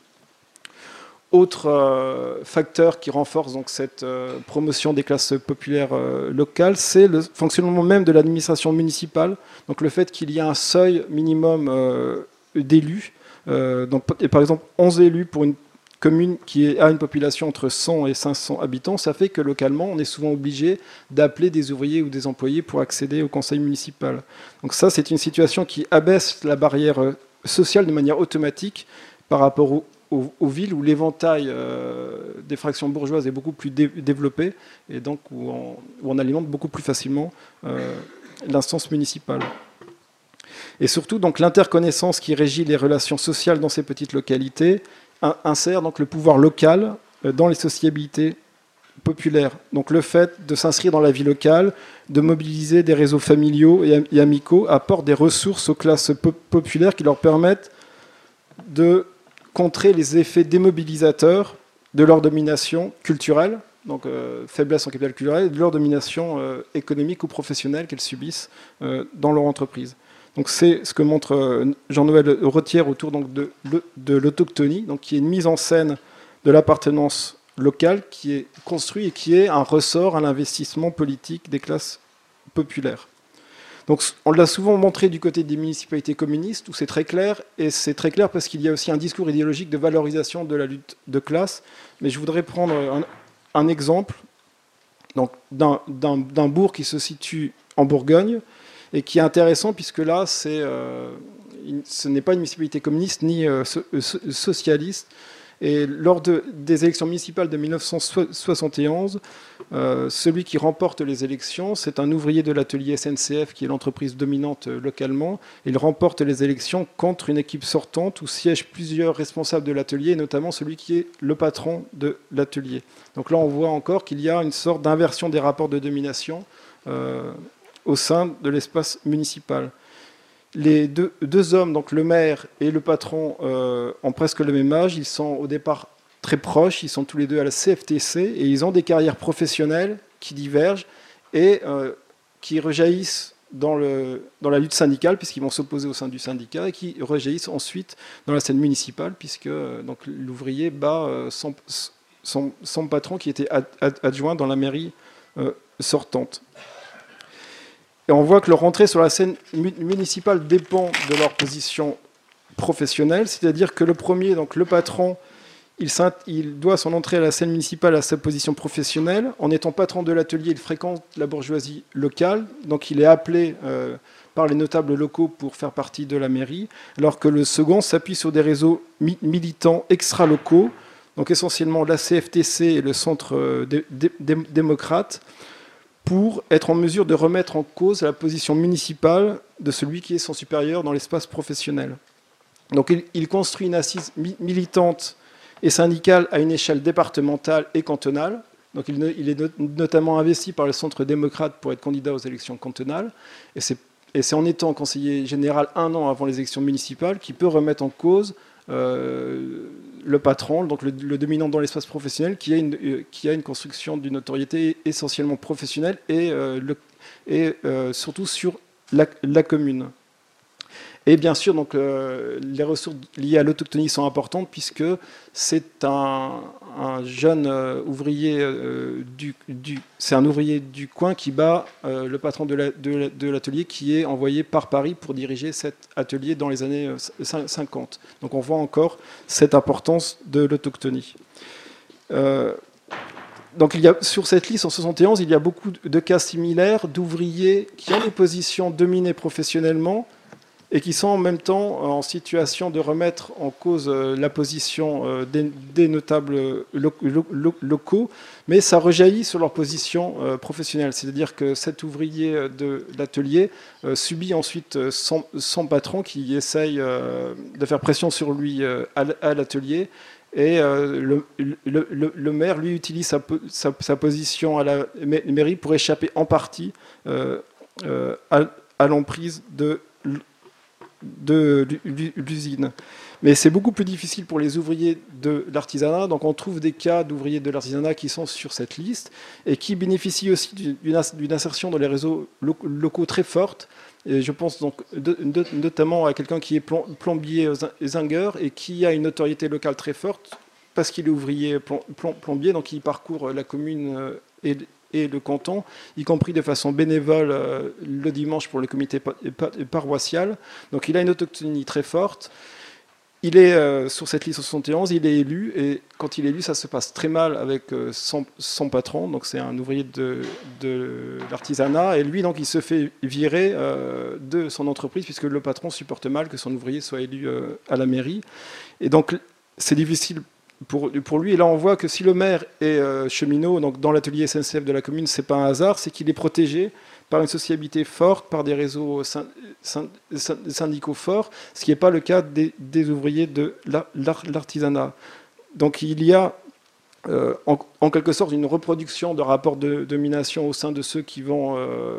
Autre facteur qui renforce donc cette promotion des classes populaires locales, c'est le fonctionnement même de l'administration municipale. Donc le fait qu'il y a un seuil minimum d'élus. Par exemple, 11 élus pour une commune qui a une population entre 100 et 500 habitants, ça fait que localement, on est souvent obligé d'appeler des ouvriers ou des employés pour accéder au conseil municipal. Donc ça, c'est une situation qui abaisse la barrière sociale de manière automatique par rapport aux villes où l'éventail des fractions bourgeoises est beaucoup plus développé et donc où on alimente beaucoup plus facilement l'instance municipale. Et surtout, donc, l'interconnaissance qui régit les relations sociales dans ces petites localités insère donc le pouvoir local dans les sociabilités populaires. Donc le fait de s'inscrire dans la vie locale, de mobiliser des réseaux familiaux et amicaux apporte des ressources aux classes populaires qui leur permettent de contrer les effets démobilisateurs de leur domination culturelle, donc faiblesse en capital culturel, et de leur domination économique ou professionnelle qu'elles subissent dans leur entreprise. Donc c'est ce que montre Jean-Noël Rothière autour donc, de l'autochtonie, donc qui est une mise en scène de l'appartenance locale qui est construite et qui est un ressort à l'investissement politique des classes populaires. Donc on l'a souvent montré du côté des municipalités communistes où c'est très clair, et c'est très clair parce qu'il y a aussi un discours idéologique de valorisation de la lutte de classe. Mais je voudrais prendre un exemple d'un bourg qui se situe en Bourgogne, et qui est intéressant puisque là, ce n'est pas une municipalité communiste ni socialiste. Et lors des élections municipales de 1971, celui qui remporte les élections, c'est un ouvrier de l'atelier SNCF, qui est l'entreprise dominante localement. Il remporte les élections contre une équipe sortante où siègent plusieurs responsables de l'atelier, notamment celui qui est le patron de l'atelier. Donc là, on voit encore qu'il y a une sorte d'inversion des rapports de domination au sein de l'espace municipal. les deux hommes, donc le maire et le patron, ont presque le même âge. Ils sont au départ très proches, ils sont tous les deux à la CFTC et ils ont des carrières professionnelles qui divergent et qui rejaillissent dans la lutte syndicale, puisqu'ils vont s'opposer au sein du syndicat, et qui rejaillissent ensuite dans la scène municipale, puisque donc, l'ouvrier bat son patron qui était adjoint dans la mairie sortante. Et on voit que leur entrée sur la scène municipale dépend de leur position professionnelle, c'est-à-dire que le premier, donc le patron, il doit son entrée à la scène municipale à sa position professionnelle. En étant patron de l'atelier, il fréquente la bourgeoisie locale, donc il est appelé par les notables locaux pour faire partie de la mairie, alors que le second s'appuie sur des réseaux militants extra-locaux, donc essentiellement la CFTC et le Centre démocrate, pour être en mesure de remettre en cause la position municipale de celui qui est son supérieur dans l'espace professionnel. Donc il construit une assise militante et syndicale à une échelle départementale et cantonale. Donc il est notamment investi par le Centre démocrate pour être candidat aux élections cantonales. Et c'est en étant conseiller général 1 an avant les élections municipales qu'il peut remettre en cause le patron, donc le dominant dans l'espace professionnel, qui a une construction d'une notoriété essentiellement professionnelle et surtout sur la commune. Et bien sûr, donc, les ressources liées à l'autochtonie sont importantes puisque c'est un jeune ouvrier c'est un ouvrier du coin qui bat le patron de l'atelier qui est envoyé par Paris pour diriger cet atelier dans les années 50. Donc on voit encore cette importance de l'autochtonie. Donc sur cette liste en 71, il y a beaucoup de cas similaires d'ouvriers qui ont des positions dominées professionnellement et qui sont en même temps en situation de remettre en cause la position des notables locaux, mais ça rejaillit sur leur position professionnelle. C'est-à-dire que cet ouvrier de l'atelier subit ensuite son patron qui essaye de faire pression sur lui à l'atelier, et le maire, lui, utilise sa position à la mairie pour échapper en partie à l'emprise de l'usine. Mais c'est beaucoup plus difficile pour les ouvriers de l'artisanat. Donc on trouve des cas d'ouvriers de l'artisanat qui sont sur cette liste et qui bénéficient aussi d'une insertion dans les réseaux locaux très forte. Et je pense donc notamment à quelqu'un qui est plombier zingueur et qui a une notoriété locale très forte parce qu'il est ouvrier plombier, donc il parcourt la commune et le canton, y compris de façon bénévole le dimanche pour le comité paroissial. Donc il a une autochtonie très forte. Il est sur cette liste 71, il est élu, et quand il est élu, ça se passe très mal avec son patron, donc c'est un ouvrier de l'artisanat, et lui, donc, il se fait virer de son entreprise, puisque le patron supporte mal que son ouvrier soit élu à la mairie. Et donc c'est difficile pour lui. Et là, on voit que si le maire est cheminot, donc dans l'atelier SNCF de la commune, c'est pas un hasard, c'est qu'il est protégé par une sociabilité forte, par des réseaux syndicaux forts, ce qui n'est pas le cas des ouvriers de l'artisanat. Donc il y a en quelque sorte une reproduction de rapports de domination au sein de ceux qui vont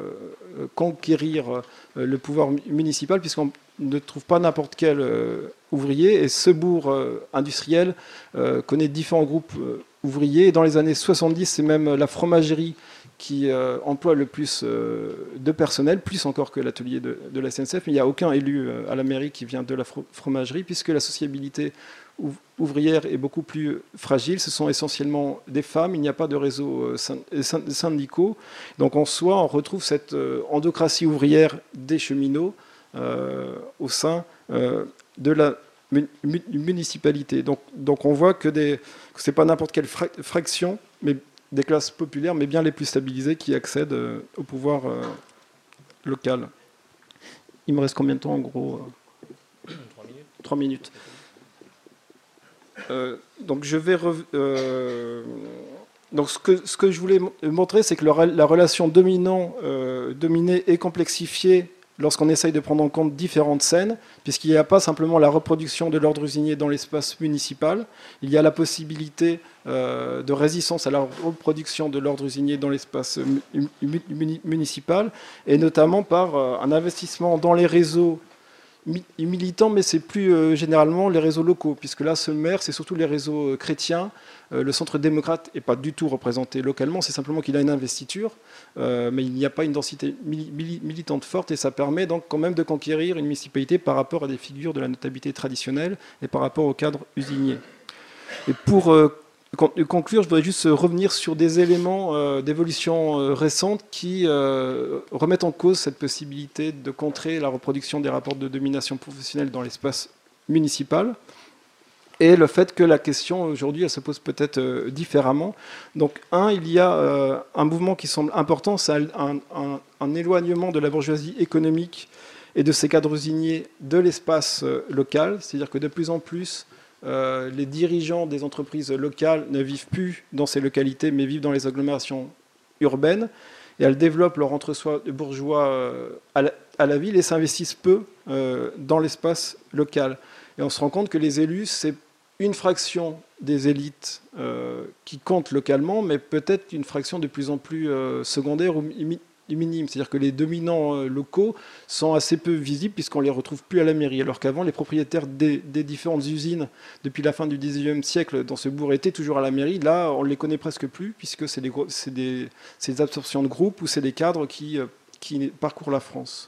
conquérir le pouvoir municipal, puisqu'on ne trouve pas n'importe quel ouvrier, et ce bourg industriel connaît différents groupes ouvriers. Et dans les années 70, c'est même la fromagerie qui emploie le plus de personnel, plus encore que l'atelier de la SNCF, mais il n'y a aucun élu à la mairie qui vient de la fromagerie, puisque la sociabilité ouvrière est beaucoup plus fragile. Ce sont essentiellement des femmes, il n'y a pas de réseaux syndicaux. Donc en soi, on retrouve cette endocratie ouvrière des cheminots au sein de la municipalité. Donc on voit que ce n'est pas n'importe quelle fraction, mais des classes populaires, mais bien les plus stabilisées, qui accèdent au pouvoir local. Il me reste combien de temps en gros 3 minutes. Donc je vais donc ce que je voulais montrer, c'est que la relation dominée et complexifiée lorsqu'on essaye de prendre en compte différentes scènes, puisqu'il n'y a pas simplement la reproduction de l'ordre usinier dans l'espace municipal, il y a la possibilité de résistance à la reproduction de l'ordre usinier dans l'espace municipal, et notamment par un investissement dans les réseaux militants, mais c'est plus généralement les réseaux locaux, puisque là, ce maire, c'est surtout les réseaux chrétiens. Le centre démocrate n'est pas du tout représenté localement, c'est simplement qu'il a une investiture, mais il n'y a pas une densité militante forte, et ça permet donc quand même de conquérir une municipalité par rapport à des figures de la notabilité traditionnelle et par rapport au cadre usinier. Et pour conclure, je voudrais juste revenir sur des éléments d'évolution récente qui remettent en cause cette possibilité de contrer la reproduction des rapports de domination professionnelle dans l'espace municipal, et le fait que la question aujourd'hui elle se pose peut-être différemment. Donc il y a un mouvement qui semble important, c'est un éloignement de la bourgeoisie économique et de ses cadres usiniers de l'espace local, c'est-à-dire que de plus en plus les dirigeants des entreprises locales ne vivent plus dans ces localités, mais vivent dans les agglomérations urbaines. Et elles développent leur entre-soi de bourgeois à la ville et s'investissent peu dans l'espace local. Et on se rend compte que les élus, c'est une fraction des élites qui comptent localement, mais peut-être une fraction de plus en plus secondaire ou minime. C'est-à-dire que les dominants locaux sont assez peu visibles puisqu'on ne les retrouve plus à la mairie. Alors qu'avant, les propriétaires des différentes usines, depuis la fin du XIXe siècle, dans ce bourg, étaient toujours à la mairie. Là, on ne les connaît presque plus puisque c'est des absorptions de groupes ou c'est des cadres qui parcourent la France.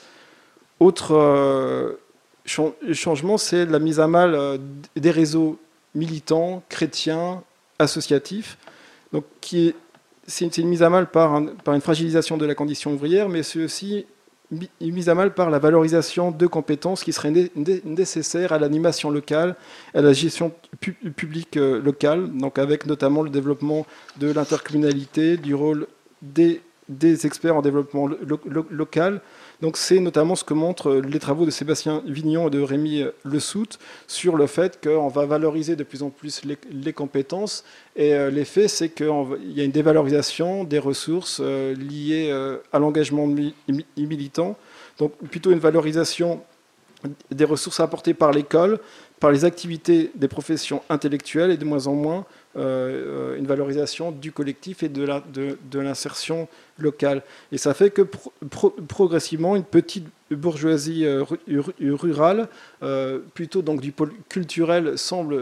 Autre changement, c'est la mise à mal des réseaux militants, chrétiens, associatifs, donc c'est une mise à mal par une fragilisation de la condition ouvrière, mais c'est aussi une mise à mal par la valorisation de compétences qui seraient nécessaires à l'animation locale, à la gestion publique locale, donc avec notamment le développement de l'intercommunalité, du rôle des experts en développement local. Donc c'est notamment ce que montrent les travaux de Sébastien Vignon et de Rémi Lesout sur le fait qu'on va valoriser de plus en plus les compétences. Et l'effet, c'est qu'il y a une dévalorisation des ressources liées à l'engagement militant. Donc plutôt une valorisation des ressources apportées par l'école, par les activités des professions intellectuelles et de moins en moins une valorisation du collectif et de l'insertion locale. Et ça fait que progressivement, une petite bourgeoisie rurale, plutôt donc du pôle culturel, semble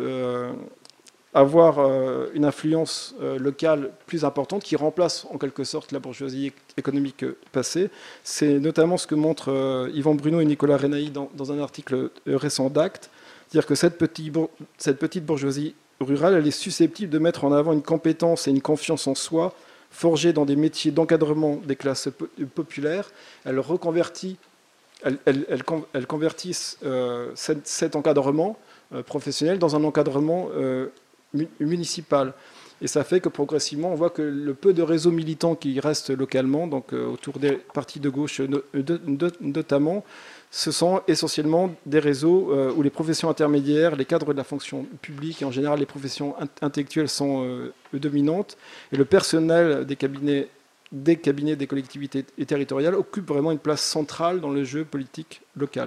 avoir une influence locale plus importante qui remplace en quelque sorte la bourgeoisie économique passée. C'est notamment ce que montrent Yvan Bruno et Nicolas Renaï dans un article récent d'Actes. C'est-à-dire que cette petite bourgeoisie rurale, elle est susceptible de mettre en avant une compétence et une confiance en soi forgées dans des métiers d'encadrement des classes populaires. Elle reconvertit, elle convertit cet encadrement professionnel dans un encadrement municipal. Et ça fait que progressivement, on voit que le peu de réseaux militants qui restent localement, donc autour des partis de gauche notamment, ce sont essentiellement des réseaux où les professions intermédiaires, les cadres de la fonction publique et en général les professions intellectuelles sont dominantes. Et le personnel des cabinets des collectivités territoriales occupe vraiment une place centrale dans le jeu politique local.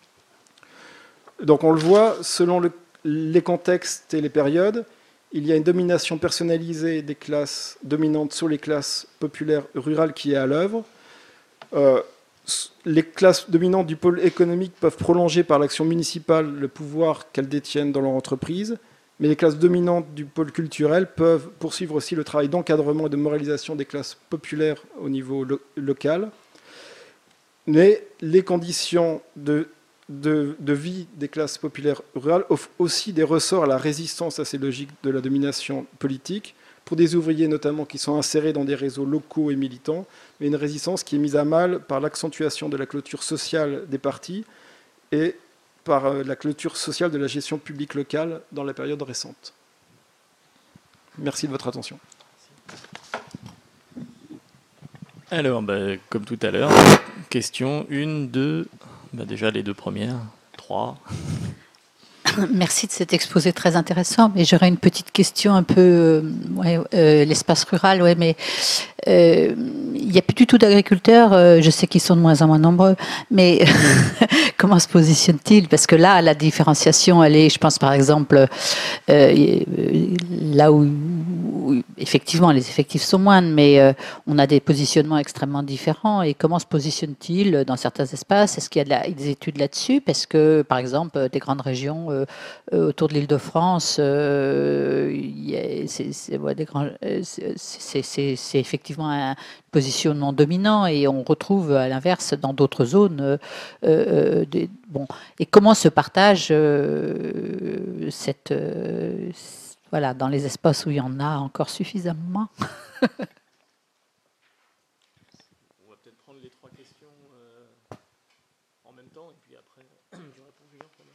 Donc on le voit, selon les contextes et les périodes, il y a une domination personnalisée des classes dominantes sur les classes populaires rurales qui est à l'œuvre. Les classes dominantes du pôle économique peuvent prolonger par l'action municipale le pouvoir qu'elles détiennent dans leur entreprise, mais les classes dominantes du pôle culturel peuvent poursuivre aussi le travail d'encadrement et de moralisation des classes populaires au niveau local. Mais les conditions de vie des classes populaires rurales offrent aussi des ressorts à la résistance à ces logiques de la domination politique, pour des ouvriers notamment qui sont insérés dans des réseaux locaux et militants, mais une résistance qui est mise à mal par l'accentuation de la clôture sociale des partis et par la clôture sociale de la gestion publique locale dans la période récente. Merci de votre attention. Alors, comme tout à l'heure, question 1, 2, déjà les deux premières, 3. Merci de cet exposé très intéressant, mais j'aurais une petite question un peu, l'espace rural, ouais, mais il n'y a plus du tout d'agriculteurs, je sais qu'ils sont de moins en moins nombreux, mais comment se positionnent-ils? Parce que là, la différenciation, elle est, je pense par exemple, là où effectivement les effectifs sont moindres, mais on a des positionnements extrêmement différents. Et comment se positionnent-ils dans certains espaces? Est-ce qu'il y a des études là-dessus? Parce que, par exemple, des grandes régions autour de l'Île-de-France, c'est effectivement un positionnement dominant, et on retrouve à l'inverse dans d'autres zones. Bon, et comment se partage voilà, dans les espaces où il y en a encore suffisamment? On va peut-être prendre les 3 questions en même temps, et puis après, je réponds Julien premier.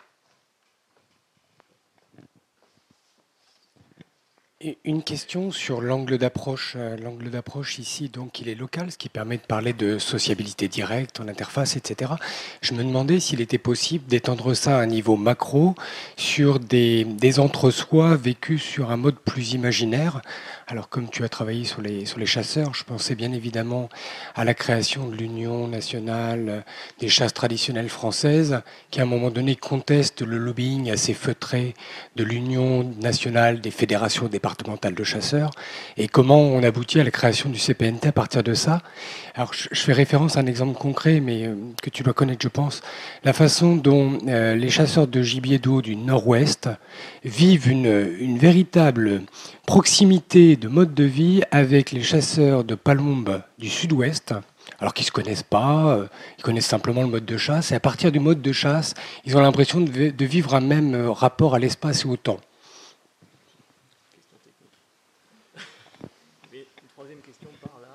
Et une question sur l'angle d'approche. L'angle d'approche ici, donc, il est local, ce qui permet de parler de sociabilité directe, en interface, etc. Je me demandais s'il était possible d'étendre ça à un niveau macro sur des entre-soi vécus sur un mode plus imaginaire. Alors, comme tu as travaillé sur les chasseurs, je pensais bien évidemment à la création de l'Union nationale des chasses traditionnelles françaises, qui à un moment donné conteste le lobbying assez feutré de l'Union nationale des fédérations départementales de chasseurs, et comment on aboutit à la création du CPNT à partir de ça. Alors, je fais référence à un exemple concret, mais que tu dois connaître, je pense. La façon dont les chasseurs de gibier d'eau du Nord-Ouest vivent une véritable proximité de mode de vie avec les chasseurs de palombe du Sud-Ouest, alors qu'ils ne se connaissent pas, ils connaissent simplement le mode de chasse, et à partir du mode de chasse, ils ont l'impression de vivre un même rapport à l'espace et au temps. Et une troisième question par là.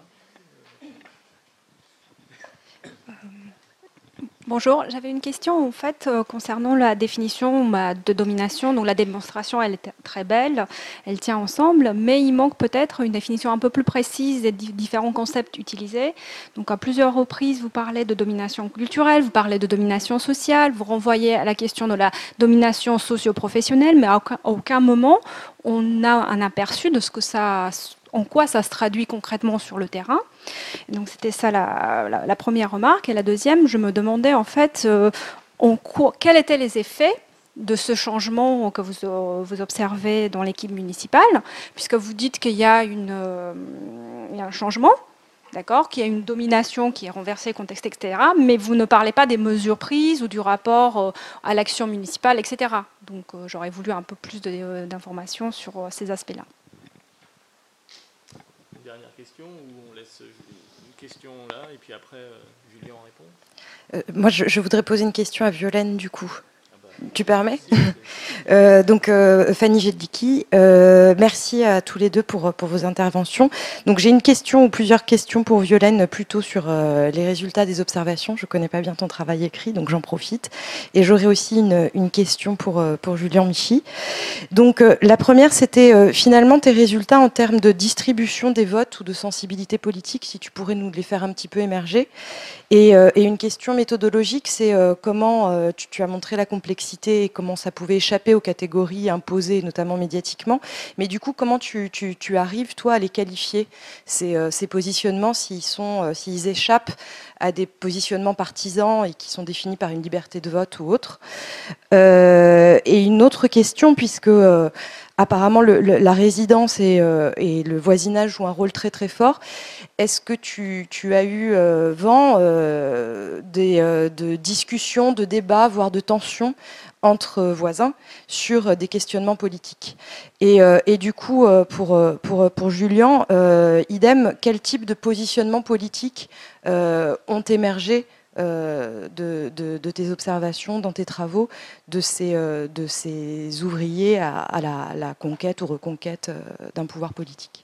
Bonjour, j'avais une question en fait concernant la définition de domination. Donc la démonstration, elle est très belle, elle tient ensemble, mais il manque peut-être une définition un peu plus précise des différents concepts utilisés. Donc à plusieurs reprises, vous parlez de domination culturelle, vous parlez de domination sociale, vous renvoyez à la question de la domination socio-professionnelle, mais à aucun moment on a un aperçu de en quoi ça se traduit concrètement sur le terrain. Donc c'était ça la première remarque. Et la deuxième, je me demandais en fait quels étaient les effets de ce changement que vous observez dans l'équipe municipale, puisque vous dites qu'il y a un changement, d'accord, qu'il y a une domination qui est renversée, contextée, etc. Mais vous ne parlez pas des mesures prises ou du rapport à l'action municipale, etc. Donc j'aurais voulu un peu plus d'informations sur ces aspects-là. Dernière question, où on laisse une question là, et puis après, Julien en répond. Moi, je voudrais poser une question à Violaine, du coup. Tu permets? Donc, Fanny Jedlicki, merci à tous les deux pour vos interventions. Donc, j'ai une question ou plusieurs questions pour Violaine, plutôt sur les résultats des observations. Je ne connais pas bien ton travail écrit, donc j'en profite. Et j'aurais aussi une question pour Julien Michy. Donc, la première, c'était finalement tes résultats en termes de distribution des votes ou de sensibilité politique, si tu pourrais nous les faire un petit peu émerger. Et une question méthodologique, c'est comment tu as montré la complexité et comment ça pouvait échapper aux catégories imposées, notamment médiatiquement. Mais du coup, comment tu arrives, toi, à les qualifier, ces positionnements, s'ils échappent à des positionnements partisans et qui sont définis par une liberté de vote ou autre. Et une autre question, puisque apparemment la résidence et le voisinage jouent un rôle très très fort. Est-ce que tu as eu vent de discussions, de débats, voire de tensions entre voisins sur des questionnements politiques? Et du coup, pour Julien, idem, quel type de positionnement politique ont émergé de tes observations, dans tes travaux, de ces ouvriers à la conquête ou reconquête d'un pouvoir politique?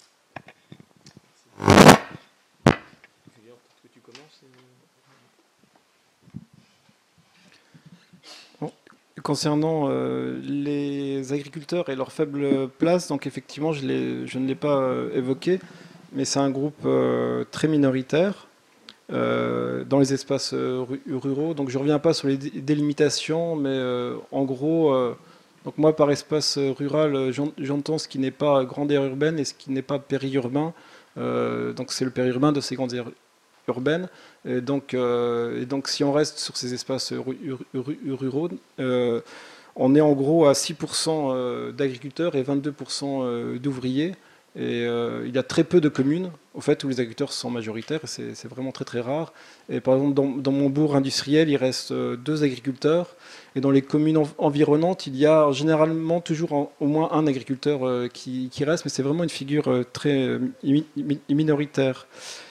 Concernant les agriculteurs et leur faible place, donc effectivement, je ne l'ai pas évoqué, mais c'est un groupe très minoritaire, dans les espaces ruraux. Donc je ne reviens pas sur les délimitations, mais en gros, donc moi par espace rural, j'entends ce qui n'est pas grande aire urbaine et ce qui n'est pas périurbain. Donc c'est le périurbain de ces grandes aires urbaines. Et donc si on reste sur ces espaces ruraux, on est en gros à 6% d'agriculteurs et 22% d'ouvriers. Et il y a très peu de communes au fait, où les agriculteurs sont majoritaires, et c'est vraiment très très rare. Et par exemple, dans mon bourg industriel, il reste 2 agriculteurs. Et dans les communes environnantes, il y a généralement toujours au moins un agriculteur qui reste, mais c'est vraiment une figure très minoritaire.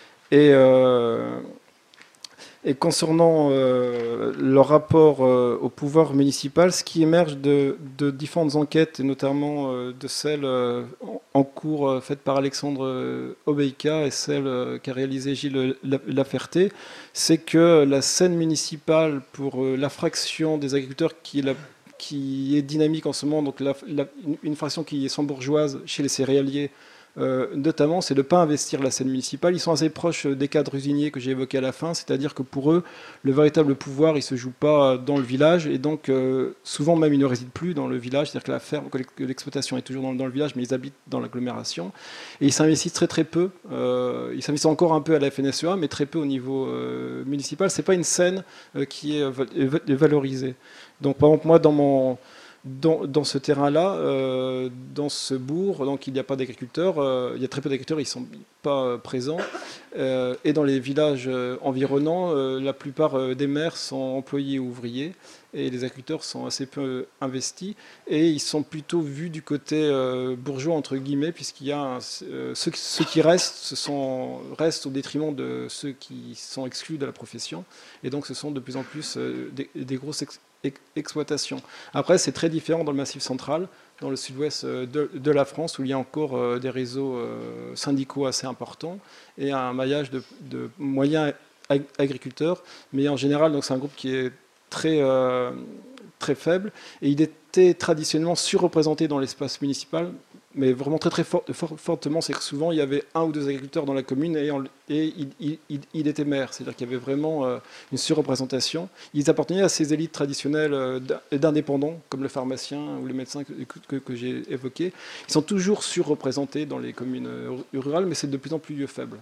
Et concernant leur rapport au pouvoir municipal, ce qui émerge de différentes enquêtes, et notamment de celle en cours faite par Alexandre Obeïka et celle qu'a réalisée Gilles Laferté, c'est que la scène municipale pour la fraction des agriculteurs qui est dynamique en ce moment, donc une fraction qui est sans bourgeoise chez les céréaliers, notamment, c'est de ne pas investir la scène municipale. Ils sont assez proches des cadres usiniers que j'ai évoqués à la fin, c'est-à-dire que pour eux, le véritable pouvoir, il ne se joue pas dans le village, et donc souvent même ils ne résident plus dans le village, c'est-à-dire que la ferme, que l'exploitation est toujours dans le village, mais ils habitent dans l'agglomération, et ils s'investissent très très peu. Ils s'investissent encore un peu à la FNSEA, mais très peu au niveau municipal. C'est pas une scène qui est valorisée. Donc par exemple, moi dans ce terrain-là, dans ce bourg, donc il n'y a pas d'agriculteurs, il y a très peu d'agriculteurs, ils ne sont pas présents. Et dans les villages environnants, la plupart des maires sont employés ou ouvriers, et les agriculteurs sont assez peu investis, et ils sont plutôt vus du côté bourgeois, entre guillemets, puisqu'il y a ceux qui restent, restent au détriment de ceux qui sont exclus de la profession, et donc ce sont de plus en plus des grosses exploitation. Après, c'est très différent dans le Massif central, dans le sud-ouest de la France, où il y a encore des réseaux syndicaux assez importants et un maillage de moyens agriculteurs. Mais en général, donc c'est un groupe qui est très, très faible, et il était traditionnellement surreprésenté dans l'espace municipal, mais vraiment très très fortement. C'est que souvent il y avait 1 ou 2 agriculteurs dans la commune, et il était maire, c'est-à-dire qu'il y avait vraiment une surreprésentation. Ils appartenaient à ces élites traditionnelles d'indépendants, comme le pharmacien ou le médecin que j'ai évoqué. Ils sont toujours surreprésentés dans les communes rurales, mais c'est de plus en plus faible.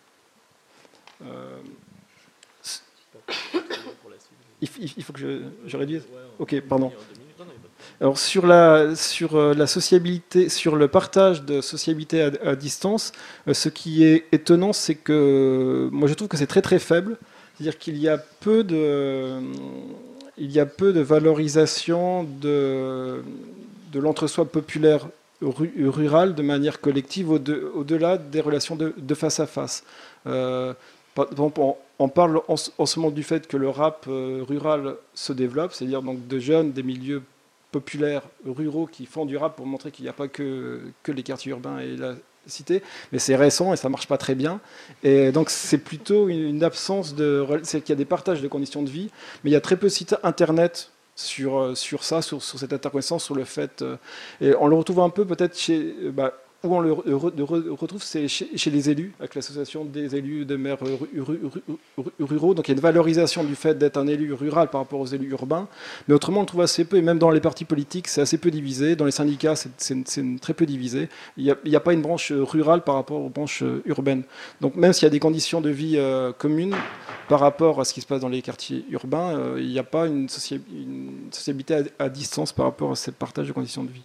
Il faut que je réduise. Ok, pardon. Alors sur la sociabilité, sur le partage de sociabilité à distance, ce qui est étonnant, c'est que moi je trouve que c'est très très faible. C'est-à-dire qu'il y a peu de valorisation de l'entre-soi populaire rural de manière collective au-delà des relations de face à face. Par exemple, on parle en ce moment du fait que le rap rural se développe, c'est-à-dire donc de jeunes des milieux populaires ruraux qui font du rap pour montrer qu'il n'y a pas que les quartiers urbains et la cité, mais c'est récent et ça marche pas très bien. Et donc c'est plutôt une absence c'est qu'il y a des partages de conditions de vie, mais il y a très peu de sites internet sur cette interconnaissance, sur le fait, et on le retrouve un peu peut-être où on le retrouve, c'est chez les élus, avec l'association des élus de maires ruraux. Donc il y a une valorisation du fait d'être un élu rural par rapport aux élus urbains. Mais autrement, on le trouve assez peu, et même dans les partis politiques, c'est assez peu divisé. Dans les syndicats, c'est très peu divisé. Il n'y a pas une branche rurale par rapport aux branches urbaines. Donc même s'il y a des conditions de vie communes, par rapport à ce qui se passe dans les quartiers urbains, il n'y a pas une sociabilité à distance par rapport à ce partage de conditions de vie.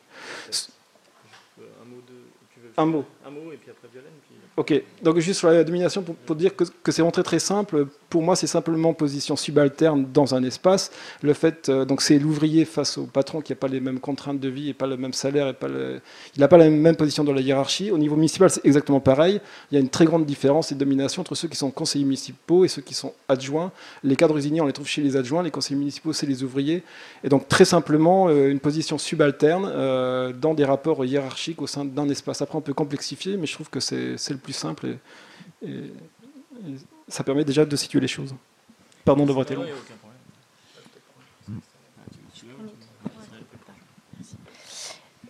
Un mot et puis après Violaine. Ok, donc juste sur la domination, pour dire que c'est vraiment très très simple. Pour moi, c'est simplement position subalterne dans un espace. Le fait, donc c'est l'ouvrier face au patron qui n'a pas les mêmes contraintes de vie et pas le même salaire, et il n'a pas la même position dans la hiérarchie. Au niveau municipal, c'est exactement pareil. Il y a une très grande différence et domination entre ceux qui sont conseillers municipaux et ceux qui sont adjoints. Les cadres usiniers, on les trouve chez les adjoints. Les conseillers municipaux, c'est les ouvriers. Et donc très simplement, une position subalterne dans des rapports hiérarchiques au sein d'un espace. Après, on peut complexifier, mais je trouve que c'est le plus simple et ça permet déjà de situer les choses. Pardon d'avoir été long.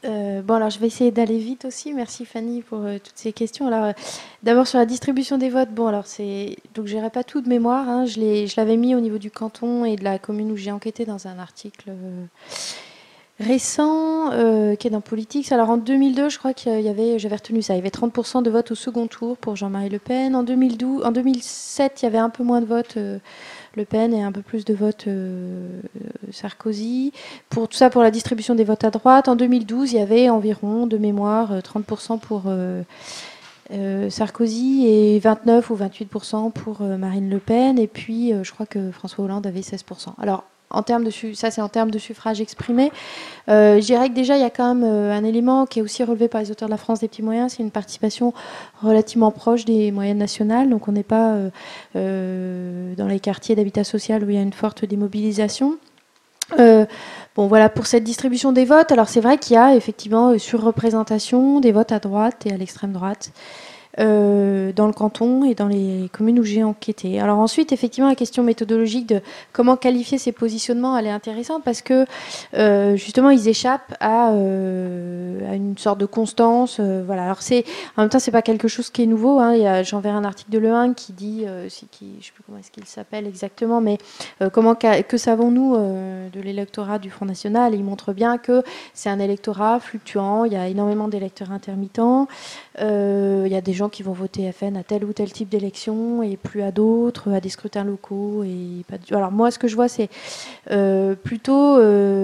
Bon, alors je vais essayer d'aller vite aussi. Merci Fanny pour toutes ces questions. Alors, d'abord sur la distribution des votes. Bon, alors donc je n'irai pas tout de mémoire. Hein. Je l'avais mis au niveau du canton et de la commune où j'ai enquêté dans un article récent qui est dans Politics. Alors en 2002, je crois j'avais retenu ça. Il y avait 30% de votes au second tour pour Jean-Marie Le Pen. En 2007, il y avait un peu moins de votes. Le Pen et un peu plus de votes Sarkozy. Pour tout ça, pour la distribution des votes à droite, en 2012, il y avait environ, de mémoire, 30% pour Sarkozy et 29 ou 28% pour Marine Le Pen. Et puis, je crois que François Hollande avait 16%. Alors, ça, c'est en termes de suffrage exprimé. Je dirais que déjà, il y a quand même un élément qui est aussi relevé par les auteurs de la France des petits moyens, c'est une participation relativement proche des moyennes nationales. Donc, on n'est pas dans les quartiers d'habitat social où il y a une forte démobilisation. Bon, voilà, pour cette distribution des votes, alors c'est vrai qu'il y a effectivement surreprésentation des votes à droite et à l'extrême droite. Dans le canton et dans les communes où j'ai enquêté. Alors ensuite, effectivement, la question méthodologique de comment qualifier ces positionnements, elle est intéressante parce que justement, ils échappent à une sorte de constance. Voilà. Alors en même temps, c'est pas quelque chose qui est nouveau. Hein. J'enverrai un article de Le 1 qui dit, je sais plus comment est-ce qu'il s'appelle exactement, mais que savons-nous de l'électorat du Front National? Et il montre bien que c'est un électorat fluctuant. Il y a énormément d'électeurs intermittents. Il y a des gens qui vont voter FN à tel ou tel type d'élection et plus à d'autres, à des scrutins locaux. Alors moi, ce que je vois, c'est plutôt...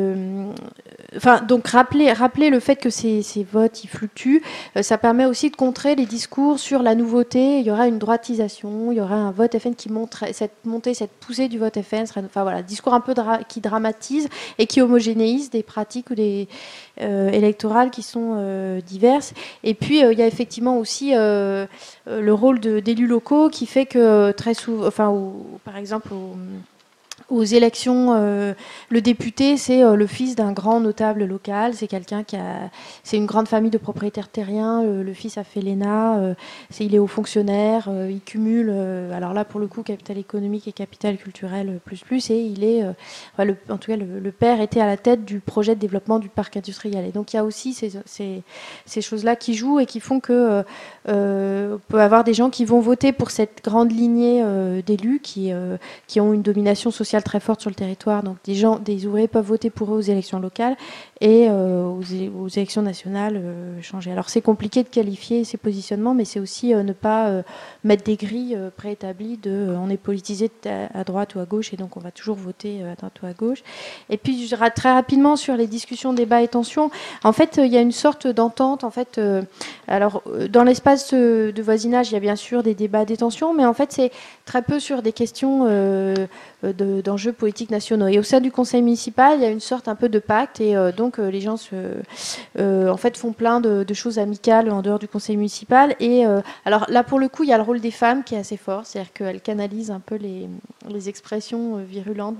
donc rappeler le fait que ces votes, ils fluctuent, ça permet aussi de contrer les discours sur la nouveauté. Il y aura une droitisation, il y aura un vote FN qui montre cette poussée du vote FN. Discours un peu qui dramatise et qui homogénéise des pratiques ou des électorales qui sont diverses. Et puis, il y a effectivement aussi le rôle d'élus locaux qui fait que très souvent, par exemple, aux élections, le député, c'est le fils d'un grand notable local. C'est quelqu'un c'est une grande famille de propriétaires terriens. Le fils a fait l'ENA. Il est haut fonctionnaire. Il cumule. Alors là, pour le coup, capital économique et capital culturel plus. Et il est, en tout cas, le père était à la tête du projet de développement du parc industriel. Et donc il y a aussi ces choses-là qui jouent et qui font que on peut avoir des gens qui vont voter pour cette grande lignée d'élus qui ont une domination sociale très forte sur le territoire. Donc des ouvriers peuvent voter pour eux aux élections locales et aux élections nationales changer. Alors c'est compliqué de qualifier ces positionnements, mais c'est aussi ne pas mettre des grilles préétablies de on est politisé à droite ou à gauche et donc on va toujours voter à droite ou à gauche. Et puis très rapidement sur les discussions, débats et tensions, en fait il y a une sorte d'entente. En fait, alors dans l'espace de voisinage, il y a bien sûr des débats, des tensions, mais en fait c'est très peu sur des questions d'enjeux politiques nationaux. Et au sein du conseil municipal, il y a une sorte un peu de pacte et donc les gens en fait font plein de choses amicales en dehors du conseil municipal. Et alors là pour le coup, il y a le rôle des femmes qui est assez fort, c'est-à-dire qu'elles canalisent un peu les expressions virulentes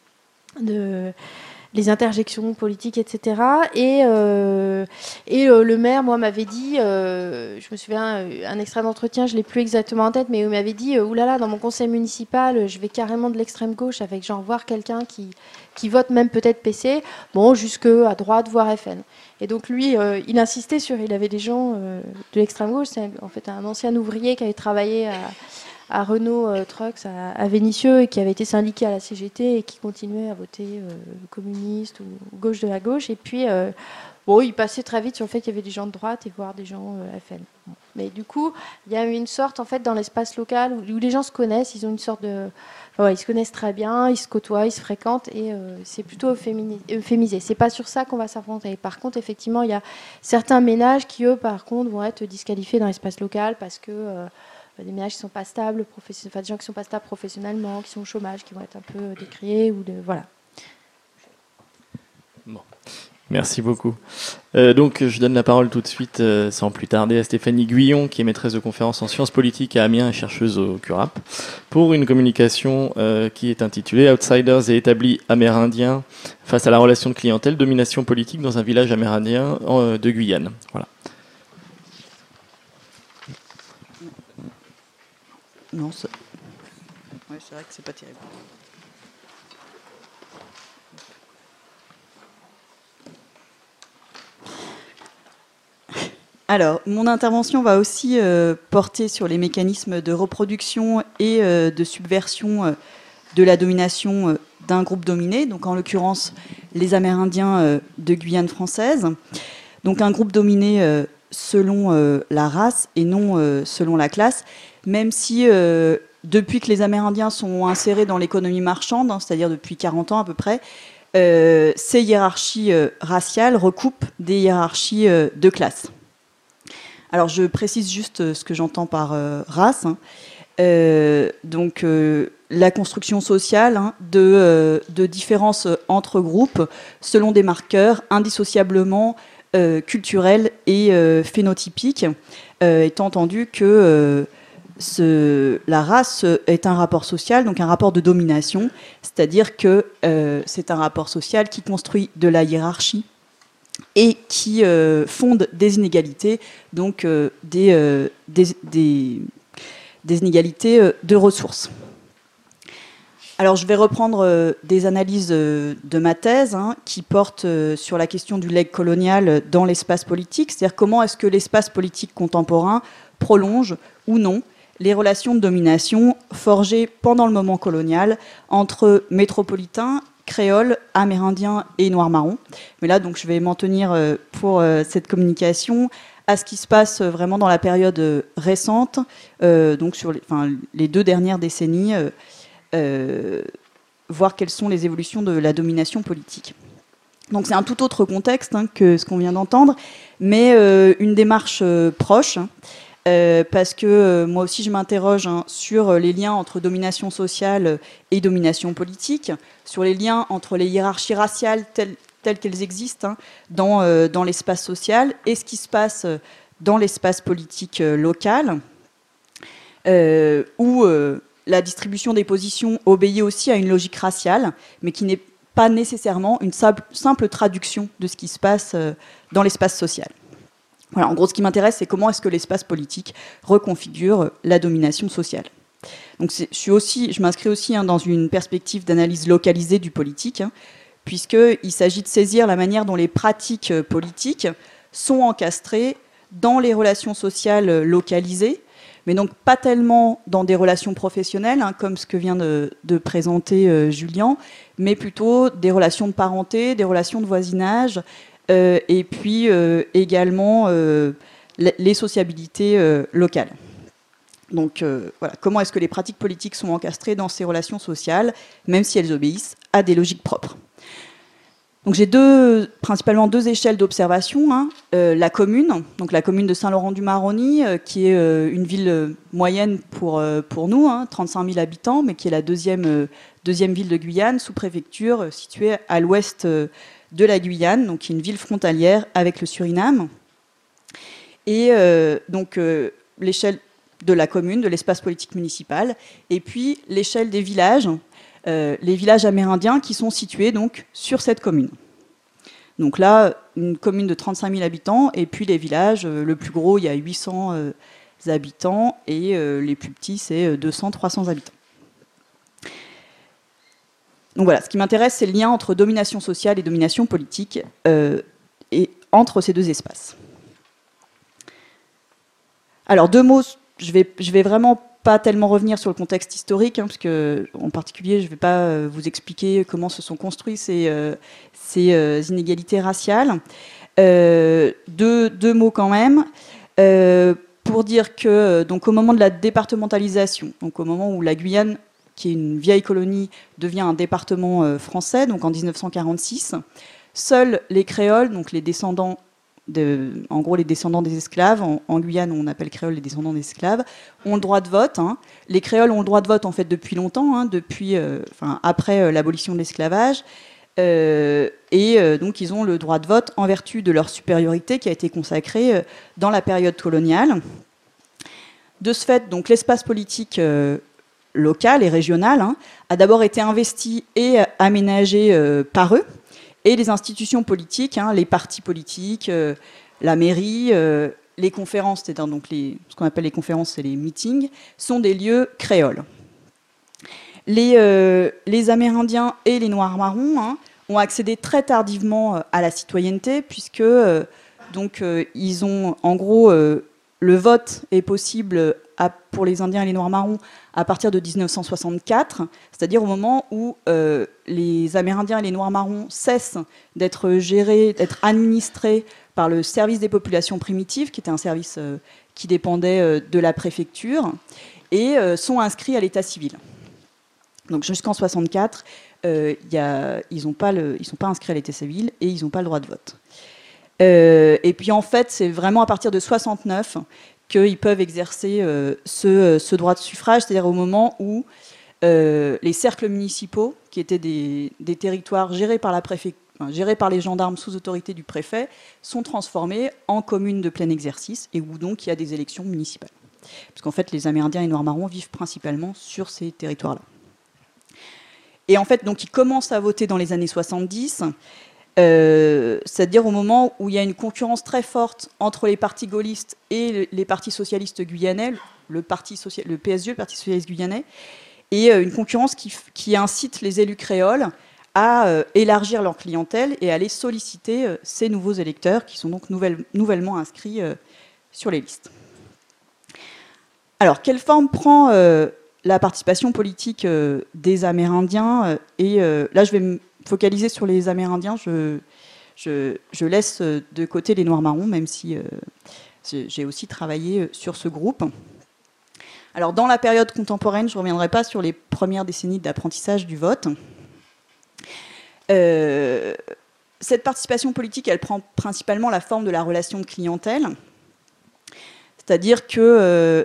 les interjections politiques, etc. Et le maire, moi, m'avait dit, je me souviens, un extrait d'entretien, je ne l'ai plus exactement en tête, mais il m'avait dit, oulala, dans mon conseil municipal, je vais carrément de l'extrême gauche avec genre voir quelqu'un qui vote même peut-être PC, bon, jusque à droite, voire FN. Et donc lui, il insistait il avait des gens de l'extrême gauche, c'est en fait un ancien ouvrier qui avait travaillé à Renault Trucks à Vénissieux et qui avait été syndiqué à la CGT et qui continuait à voter communiste ou gauche de la gauche. Et puis, il passait très vite sur le fait qu'il y avait des gens de droite et voire des gens FN. Bon. Mais du coup, il y a une sorte, en fait, dans l'espace local où les gens se connaissent, ils ont une sorte de... ils se connaissent très bien, ils se côtoient, ils se fréquentent et c'est plutôt euphémisé. C'est pas sur ça qu'on va s'affronter. Par contre, effectivement, il y a certains ménages qui, eux, par contre, vont être disqualifiés dans l'espace local parce que... des ménages qui ne sont pas stables, des gens qui ne sont pas stables professionnellement, qui sont au chômage, qui vont être un peu décriés. Voilà. Bon. Merci beaucoup. Donc, je donne la parole tout de suite, sans plus tarder, à Stéphanie Guyon, qui est maîtresse de conférence en sciences politiques à Amiens et chercheuse au CURAP, pour une communication qui est intitulée « Outsiders et établis amérindiens face à la relation de clientèle, domination politique dans un village amérindien de Guyane ». Voilà. Non, c'est vrai que c'est pas terrible. Alors, mon intervention va aussi porter sur les mécanismes de reproduction et de subversion de la domination d'un groupe dominé, donc en l'occurrence les Amérindiens de Guyane française. Donc un groupe dominé selon la race et non selon la classe, même si depuis que les Amérindiens sont insérés dans l'économie marchande, hein, c'est-à-dire depuis 40 ans à peu près, ces hiérarchies raciales recoupent des hiérarchies de classe. Alors je précise juste ce que j'entends par race. Hein. Donc la construction sociale hein, de différences entre groupes selon des marqueurs indissociablement culturels et phénotypiques, étant entendu que la race est un rapport social, donc un rapport de domination, c'est-à-dire que c'est un rapport social qui construit de la hiérarchie et qui fonde des inégalités, donc des inégalités de ressources. Alors je vais reprendre des analyses de ma thèse hein, qui portent sur la question du legs colonial dans l'espace politique, c'est-à-dire comment est-ce que l'espace politique contemporain prolonge ou non les relations de domination forgées pendant le moment colonial entre métropolitains, créoles, amérindiens et noirs-marrons. Mais là, donc, je vais m'en tenir pour cette communication à ce qui se passe vraiment dans la période récente, donc sur les 2 dernières décennies, voir quelles sont les évolutions de la domination politique. Donc c'est un tout autre contexte hein, que ce qu'on vient d'entendre, mais une démarche proche, hein, parce que moi aussi je m'interroge hein, sur les liens entre domination sociale et domination politique, sur les liens entre les hiérarchies raciales telles qu'elles existent hein, dans l'espace social et ce qui se passe dans l'espace politique local, où la distribution des positions obéit aussi à une logique raciale, mais qui n'est pas nécessairement une simple traduction de ce qui se passe dans l'espace social. Voilà, en gros, ce qui m'intéresse, c'est comment est-ce que l'espace politique reconfigure la domination sociale. Donc, je m'inscris aussi hein, dans une perspective d'analyse localisée du politique, hein, puisqu'il s'agit de saisir la manière dont les pratiques politiques sont encastrées dans les relations sociales localisées, mais donc pas tellement dans des relations professionnelles, hein, comme ce que vient de présenter Julien, mais plutôt des relations de parenté, des relations de voisinage, et puis également les sociabilités locales. Donc voilà, comment est-ce que les pratiques politiques sont encastrées dans ces relations sociales, même si elles obéissent à des logiques propres. Donc j'ai principalement 2 échelles d'observation. Hein. La commune de Saint-Laurent-du-Maroni, qui est une ville moyenne pour nous, hein, 35 000 habitants, mais qui est la deuxième ville de Guyane, sous-préfecture, située à l'ouest de la Guyane, donc qui est une ville frontalière avec le Suriname. Et donc l'échelle de la commune, de l'espace politique municipal, et puis l'échelle des villages, les villages amérindiens qui sont situés donc sur cette commune. Donc là, une commune de 35 000 habitants, et puis les villages, le plus gros, il y a 800 habitants, et les plus petits, c'est 200-300 habitants. Donc voilà, ce qui m'intéresse, c'est le lien entre domination sociale et domination politique, et entre ces 2 espaces. Alors 2 mots, je vais vraiment pas tellement revenir sur le contexte historique, hein, parce que, en particulier, je ne vais pas vous expliquer comment se sont construites ces inégalités raciales. 2 mots quand même, pour dire que, donc, au moment de la départementalisation, donc au moment où la Guyane, qui est une vieille colonie, devient un département français, donc en 1946, seuls les créoles, donc les descendants en gros les descendants des esclaves, en Guyane on appelle créoles les descendants des esclaves, ont le droit de vote. Hein. Les créoles ont le droit de vote en fait depuis longtemps, hein, après l'abolition de l'esclavage, donc ils ont le droit de vote en vertu de leur supériorité qui a été consacrée dans la période coloniale. De ce fait, donc l'espace politique local et régional hein, a d'abord été investi et aménagé par eux. Et les institutions politiques, hein, les partis politiques, la mairie, les conférences, c'est-à-dire donc ce qu'on appelle les conférences, c'est les meetings, sont des lieux créoles. Les Amérindiens et les Noirs marrons hein, ont accédé très tardivement à la citoyenneté, puisque Donc, ils ont, en gros, le vote est possible pour les Indiens et les Noirs marrons à partir de 1964, c'est-à-dire au moment où les Amérindiens et les Noirs marrons cessent d'être gérés, d'être administrés par le service des populations primitives, qui était un service qui dépendait de la préfecture, et sont inscrits à l'état civil. Donc jusqu'en 64, ils ne sont pas inscrits à l'état civil et ils n'ont pas le droit de vote. Et puis en fait, c'est vraiment à partir de 69 qu'ils peuvent exercer ce droit de suffrage, c'est-à-dire au moment où les cercles municipaux, qui étaient des territoires gérés par la préfecture, gérés par les gendarmes sous autorité du préfet, sont transformés en communes de plein exercice et où donc il y a des élections municipales. Parce qu'en fait, les Amérindiens et Noirs marrons vivent principalement sur ces territoires-là. Et en fait, donc, ils commencent à voter dans les années 70, c'est-à-dire au moment où il y a une concurrence très forte entre les partis gaullistes et les partis socialistes guyanais, le PSG, le Parti socialiste guyanais, et une concurrence qui incite les élus créoles à élargir leur clientèle et à aller solliciter ces nouveaux électeurs qui sont donc nouvellement inscrits sur les listes. Alors, quelle forme prend la participation politique des Amérindiens et là, je vais me focaliser sur les Amérindiens. Je laisse de côté les Noirs marrons, même si j'ai aussi travaillé sur ce groupe. Alors, dans la période contemporaine, je ne reviendrai pas sur les premières décennies d'apprentissage du vote. Cette participation politique, elle prend principalement la forme de la relation de clientèle. C'est-à-dire que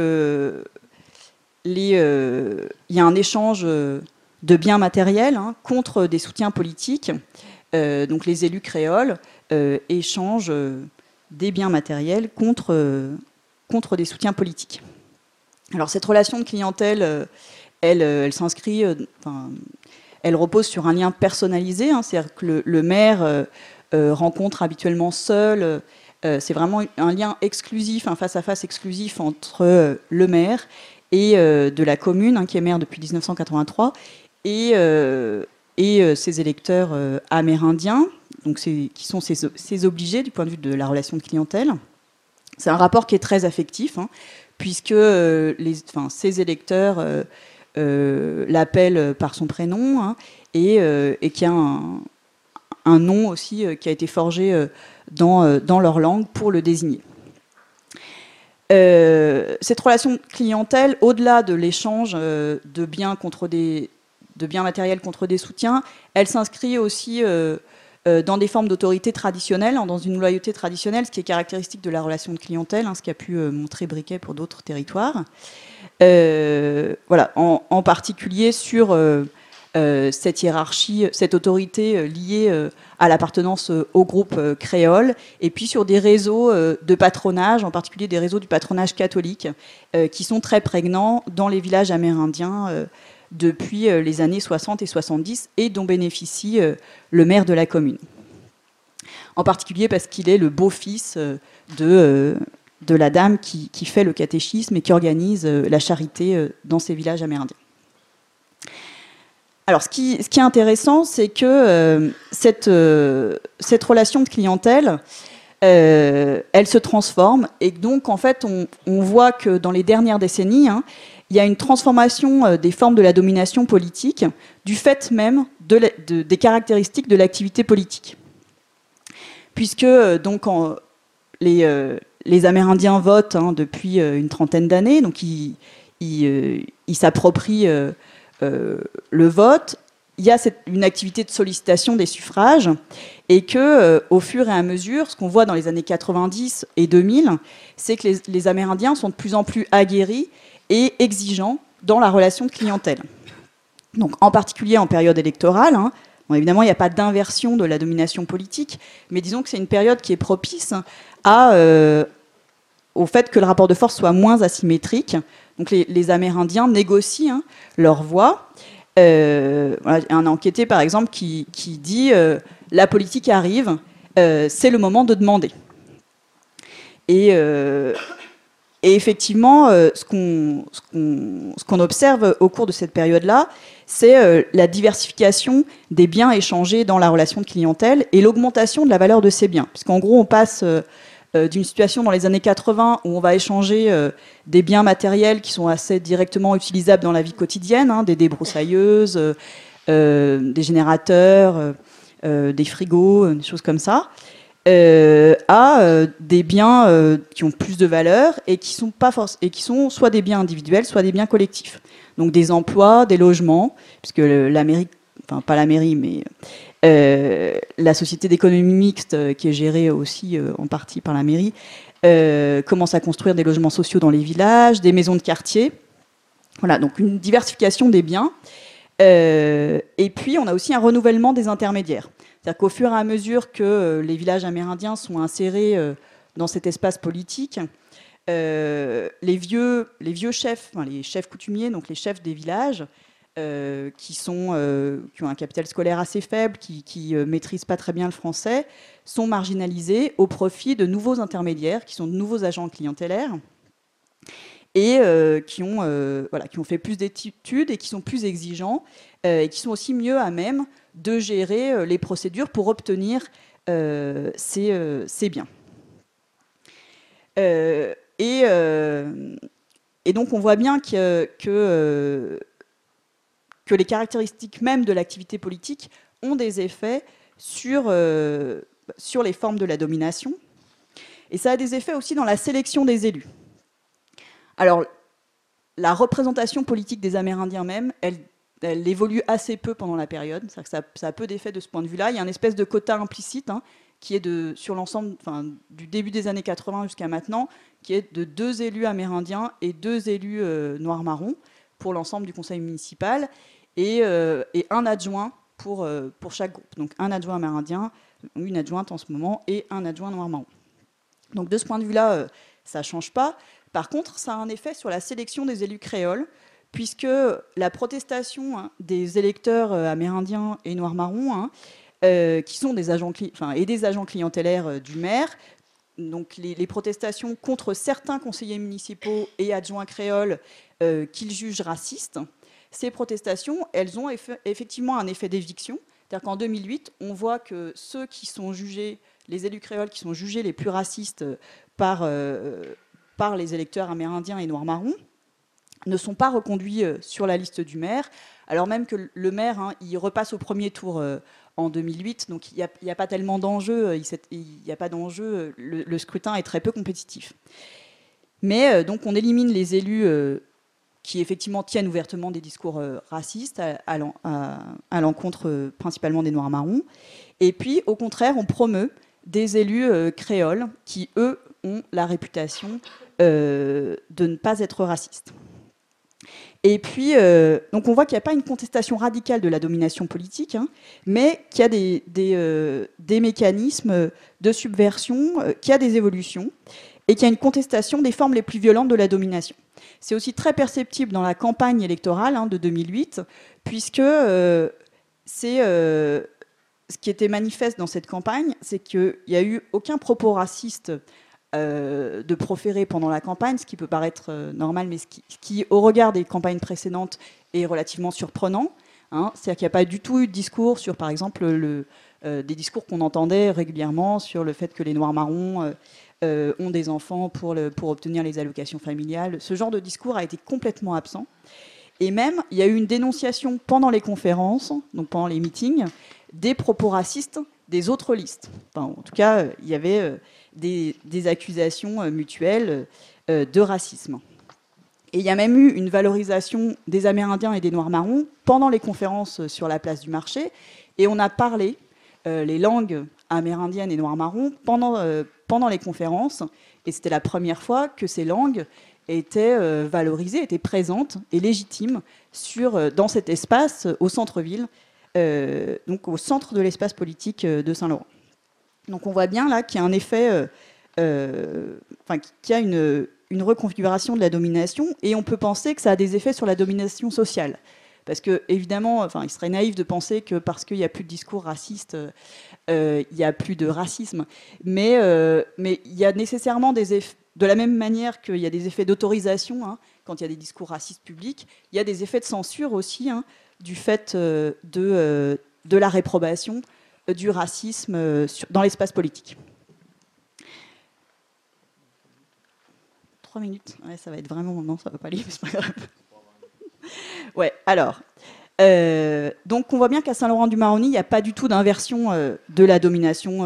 il y a un échange de biens matériels contre des soutiens politiques. Donc les élus créoles échangent des biens matériels contre des soutiens politiques. Alors cette relation de clientèle, elle s'inscrit, elle repose sur un lien personnalisé, c'est-à-dire que le maire rencontre habituellement seul. C'est vraiment un lien exclusif, un face-à-face exclusif entre le maire et de la commune, qui est maire depuis 1983, et ses électeurs amérindiens, donc qui sont ses obligés du point de vue de la relation de clientèle. C'est un rapport qui est très affectif, puisque ses électeurs l'appellent par son prénom, et qui a un nom aussi qui a été forgé dans leur langue pour le désigner. Cette relation de clientèle, au-delà de l'échange de biens matériels contre des soutiens, elle s'inscrit aussi dans des formes d'autorité traditionnelle, dans une loyauté traditionnelle, ce qui est caractéristique de la relation de clientèle, ce qu'a pu montrer Briquet pour d'autres territoires. Voilà, en particulier sur cette hiérarchie, cette autorité liée à l'appartenance au groupe créole, et puis sur des réseaux de patronage, en particulier des réseaux du patronage catholique, qui sont très prégnants dans les villages amérindiens depuis les années 60 et 70, et dont bénéficie le maire de la commune. En particulier parce qu'il est le beau-fils de la dame qui fait le catéchisme et qui organise la charité dans ces villages amérindiens. Alors, ce qui est intéressant, c'est que cette relation de clientèle, elle se transforme, et donc, en fait, on voit que dans les dernières décennies, il y a une transformation des formes de la domination politique, du fait même des caractéristiques de l'activité politique. Puisque, donc, les Amérindiens votent depuis une trentaine d'années, donc ils s'approprient le vote. Il y a une activité de sollicitation des suffrages, et que, au fur et à mesure, ce qu'on voit dans les années 90 et 2000, c'est que les Amérindiens sont de plus en plus aguerris et exigeants dans la relation de clientèle. Donc, en particulier en période électorale. Bon, évidemment, il n'y a pas d'inversion de la domination politique, mais disons que c'est une période qui est propice au fait que le rapport de force soit moins asymétrique. Donc les Amérindiens négocient leur voix. Voilà, un enquêté, par exemple, qui dit la politique arrive, c'est le moment de demander. Et effectivement, ce qu'on observe au cours de cette période-là, c'est la diversification des biens échangés dans la relation de clientèle et l'augmentation de la valeur de ces biens. Puisqu'en gros, on passe d'une situation dans les années 80 où on va échanger des biens matériels qui sont assez directement utilisables dans la vie quotidienne, hein, des débroussailleuses, des générateurs, des frigos, des choses comme ça, à des biens qui ont plus de valeur et qui sont soit des biens individuels, soit des biens collectifs. Donc des emplois, des logements, puisque la mairie, enfin pas la mairie, mais la société d'économie mixte, qui est gérée aussi en partie par la mairie, commence à construire des logements sociaux dans les villages, des maisons de quartier. Voilà, donc une diversification des biens. Et puis, on a aussi un renouvellement des intermédiaires. C'est-à-dire qu'au fur et à mesure que les villages amérindiens sont insérés dans cet espace politique, les vieux chefs, enfin, les chefs coutumiers, donc les chefs des villages, qui ont un capital scolaire assez faible, qui maîtrisent pas très bien le français, sont marginalisés au profit de nouveaux intermédiaires, qui sont de nouveaux agents clientélaires, et qui ont fait plus d'études et qui sont plus exigeants, et qui sont aussi mieux à même de gérer les procédures pour obtenir ces biens. Et donc on voit bien que les caractéristiques même de l'activité politique ont des effets sur les formes de la domination. Et ça a des effets aussi dans la sélection des élus. Alors, la représentation politique des Amérindiens même, elle évolue assez peu pendant la période. Ça a peu d'effet de ce point de vue-là. Il y a une espèce de quota implicite, hein, qui est sur l'ensemble, enfin, du début des années 80 jusqu'à maintenant, qui est de 2 élus amérindiens et 2 élus noirs-marrons pour l'ensemble du conseil municipal, et un adjoint pour chaque groupe. Donc un adjoint amérindien, une adjointe en ce moment, et un adjoint noir-marron. Donc de ce point de vue-là, ça ne change pas. Par contre, ça a un effet sur la sélection des élus créoles, puisque la protestation des électeurs amérindiens et noirs-marrons, qui sont des agents clientélaires du maire, donc les protestations contre certains conseillers municipaux et adjoints créoles qu'ils jugent racistes, ces protestations, elles ont effectivement un effet d'éviction. C'est-à-dire qu'en 2008, on voit que ceux qui sont jugés, les élus créoles qui sont jugés les plus racistes par les électeurs amérindiens et noirs-marrons, ne sont pas reconduits sur la liste du maire, alors même que le maire, il repasse au premier tour en 2008, donc il n'y a pas tellement d'enjeux, le scrutin est très peu compétitif. Mais donc on élimine les élus qui effectivement tiennent ouvertement des discours racistes à l'encontre principalement des noirs-marrons, et puis au contraire on promeut des élus créoles qui, eux, ont la réputation de ne pas être racistes. Et puis, donc on voit qu'il n'y a pas une contestation radicale de la domination politique, mais qu'il y a des mécanismes de subversion, qu'il y a des évolutions, et qu'il y a une contestation des formes les plus violentes de la domination. C'est aussi très perceptible dans la campagne électorale de 2008, puisque ce qui était manifeste dans cette campagne, c'est qu'il n'y a eu aucun propos raciste de proférer pendant la campagne, ce qui peut paraître normal, mais ce qui, au regard des campagnes précédentes, est relativement surprenant. C'est-à-dire qu'il n'y a pas du tout eu de discours sur, par exemple, des discours qu'on entendait régulièrement sur le fait que les noirs-marrons ont des enfants pour obtenir les allocations familiales. Ce genre de discours a été complètement absent. Et même, il y a eu une dénonciation pendant les conférences, donc pendant les meetings, des propos racistes des autres listes. Enfin, en tout cas, il y avait des accusations mutuelles de racisme. Et il y a même eu une valorisation des Amérindiens et des Noirs-Marrons pendant les conférences sur la place du marché. Et on a parlé les langues amérindiennes et Noirs-Marrons pendant les conférences. Et c'était la première fois que ces langues étaient valorisées, étaient présentes et légitimes dans cet espace au centre-ville, donc au centre de l'espace politique de Saint-Laurent. Donc on voit bien là qu'il y a un effet, qu'il y a une reconfiguration de la domination, et on peut penser que ça a des effets sur la domination sociale. Parce que, évidemment, il serait naïf de penser que parce qu'il n'y a plus de discours racistes, il n'y a plus de racisme. Mais il y a nécessairement des effets, de la même manière qu'il y a des effets d'autorisation, quand il y a des discours racistes publics, il y a des effets de censure aussi, du fait de la réprobation du racisme dans l'espace politique. 3 minutes, ouais, ça va être vraiment... Non, ça ne va pas aller, mais c'est pas grave. Ouais, alors... donc on voit bien qu'à Saint-Laurent-du-Maroni, il n'y a pas du tout d'inversion de la domination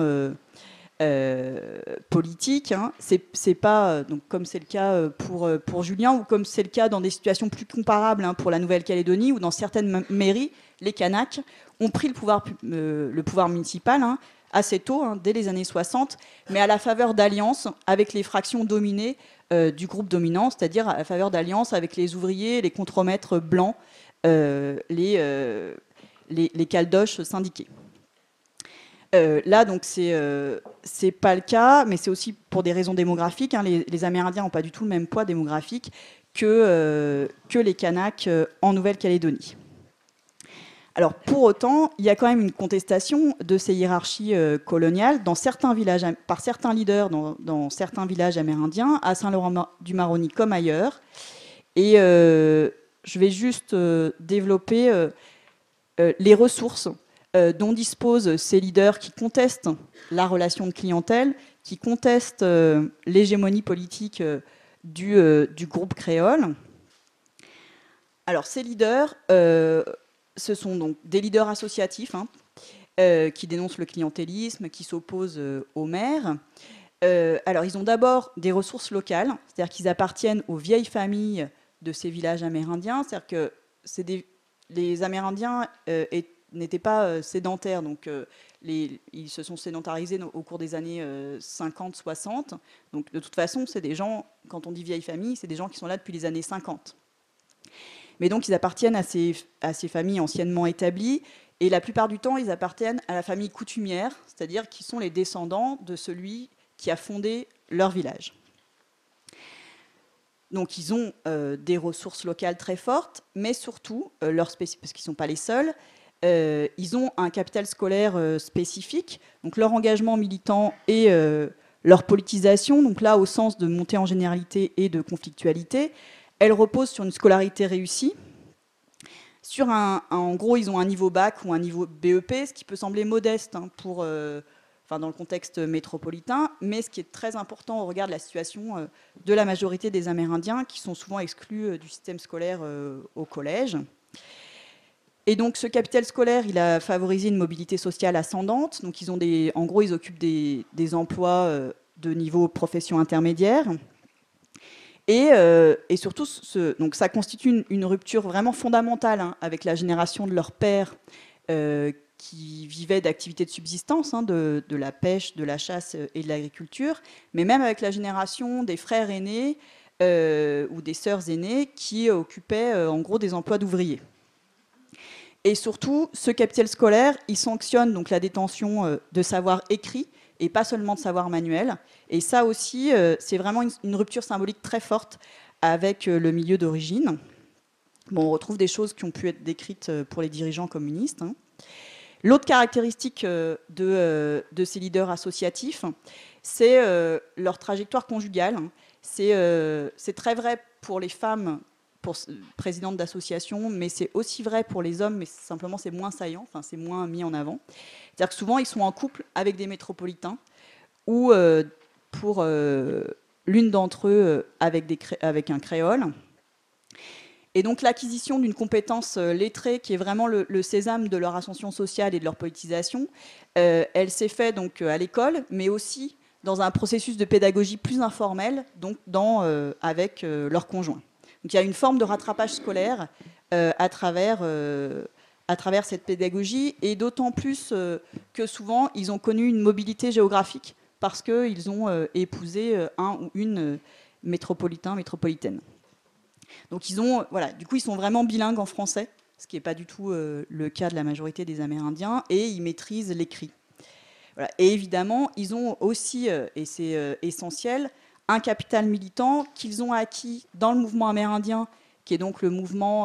politique. Hein. C'est pas donc comme c'est le cas pour Julien ou comme c'est le cas dans des situations plus comparables hein, pour la Nouvelle-Calédonie ou dans certaines mairies, les Kanaks ont pris le pouvoir municipal hein, assez tôt, hein, dès les années 60, mais à la faveur d'alliances avec les fractions dominées du groupe dominant, c'est-à-dire à la faveur d'alliances avec les ouvriers, les contremaîtres blancs, les caldoches syndiqués. Là, donc, c'est pas le cas, mais c'est aussi pour des raisons démographiques. Hein, les Amérindiens n'ont pas du tout le même poids démographique que les Kanaks en Nouvelle-Calédonie. Alors, pour autant, il y a quand même une contestation de ces hiérarchies coloniales dans certains villages, par certains leaders dans certains villages amérindiens, à Saint-Laurent-du-Maroni comme ailleurs. Et je vais juste développer les ressources dont disposent ces leaders qui contestent la relation de clientèle, qui contestent l'hégémonie politique du groupe créole. Alors, ces leaders, ce sont donc des leaders associatifs hein, qui dénoncent le clientélisme, qui s'opposent aux maires. Alors, ils ont d'abord des ressources locales, c'est-à-dire qu'ils appartiennent aux vieilles familles de ces villages amérindiens, c'est-à-dire que les Amérindiens n'étaient pas sédentaires, donc ils se sont sédentarisés au cours des années 50-60. Donc de toute façon, c'est des gens, quand on dit vieille famille, c'est des gens qui sont là depuis les années 50. Mais donc ils appartiennent à ces familles anciennement établies, et la plupart du temps, ils appartiennent à la famille coutumière, c'est-à-dire qui sont les descendants de celui qui a fondé leur village. Donc ils ont des ressources locales très fortes, mais surtout, parce qu'ils ne sont pas les seuls, ils ont un capital scolaire spécifique. Donc leur engagement militant et leur politisation, donc là au sens de montée en généralité et de conflictualité, elle repose sur une scolarité réussie. En gros, ils ont un niveau bac ou un niveau BEP, ce qui peut sembler modeste hein, dans le contexte métropolitain, mais ce qui est très important au regard de la situation de la majorité des Amérindiens qui sont souvent exclus du système scolaire au collège. Et donc ce capital scolaire, il a favorisé une mobilité sociale ascendante. Donc en gros, ils occupent des emplois de niveau profession intermédiaire. Et surtout, donc ça constitue une rupture vraiment fondamentale hein, avec la génération de leurs pères qui vivaient d'activités de subsistance, hein, de la pêche, de la chasse et de l'agriculture, mais même avec la génération des frères aînés ou des sœurs aînées qui occupaient en gros des emplois d'ouvriers. Et surtout, ce capital scolaire, il sanctionne donc la détention de savoir écrit et pas seulement de savoir manuel. Et ça aussi, c'est vraiment une rupture symbolique très forte avec le milieu d'origine. Bon, on retrouve des choses qui ont pu être décrites pour les dirigeants communistes. Hein. L'autre caractéristique de ces leaders associatifs, c'est leur trajectoire conjugale. C'est très vrai pour les femmes présidentes d'associations, mais c'est aussi vrai pour les hommes, mais simplement c'est moins saillant, enfin c'est moins mis en avant. C'est-à-dire que souvent ils sont en couple avec des métropolitains ou pour l'une d'entre eux avec un créole. Et donc l'acquisition d'une compétence lettrée qui est vraiment le sésame de leur ascension sociale et de leur politisation, elle s'est faite donc à l'école, mais aussi dans un processus de pédagogie plus informel, donc avec leurs conjoints. Donc il y a une forme de rattrapage scolaire à travers cette pédagogie, et d'autant plus que souvent ils ont connu une mobilité géographique parce qu'ils ont épousé un ou une métropolitaine. Donc du coup ils sont vraiment bilingues en français, ce qui n'est pas du tout le cas de la majorité des Amérindiens, et ils maîtrisent l'écrit. Voilà. Et évidemment, ils ont aussi, et c'est essentiel, un capital militant qu'ils ont acquis dans le mouvement amérindien, qui est donc le mouvement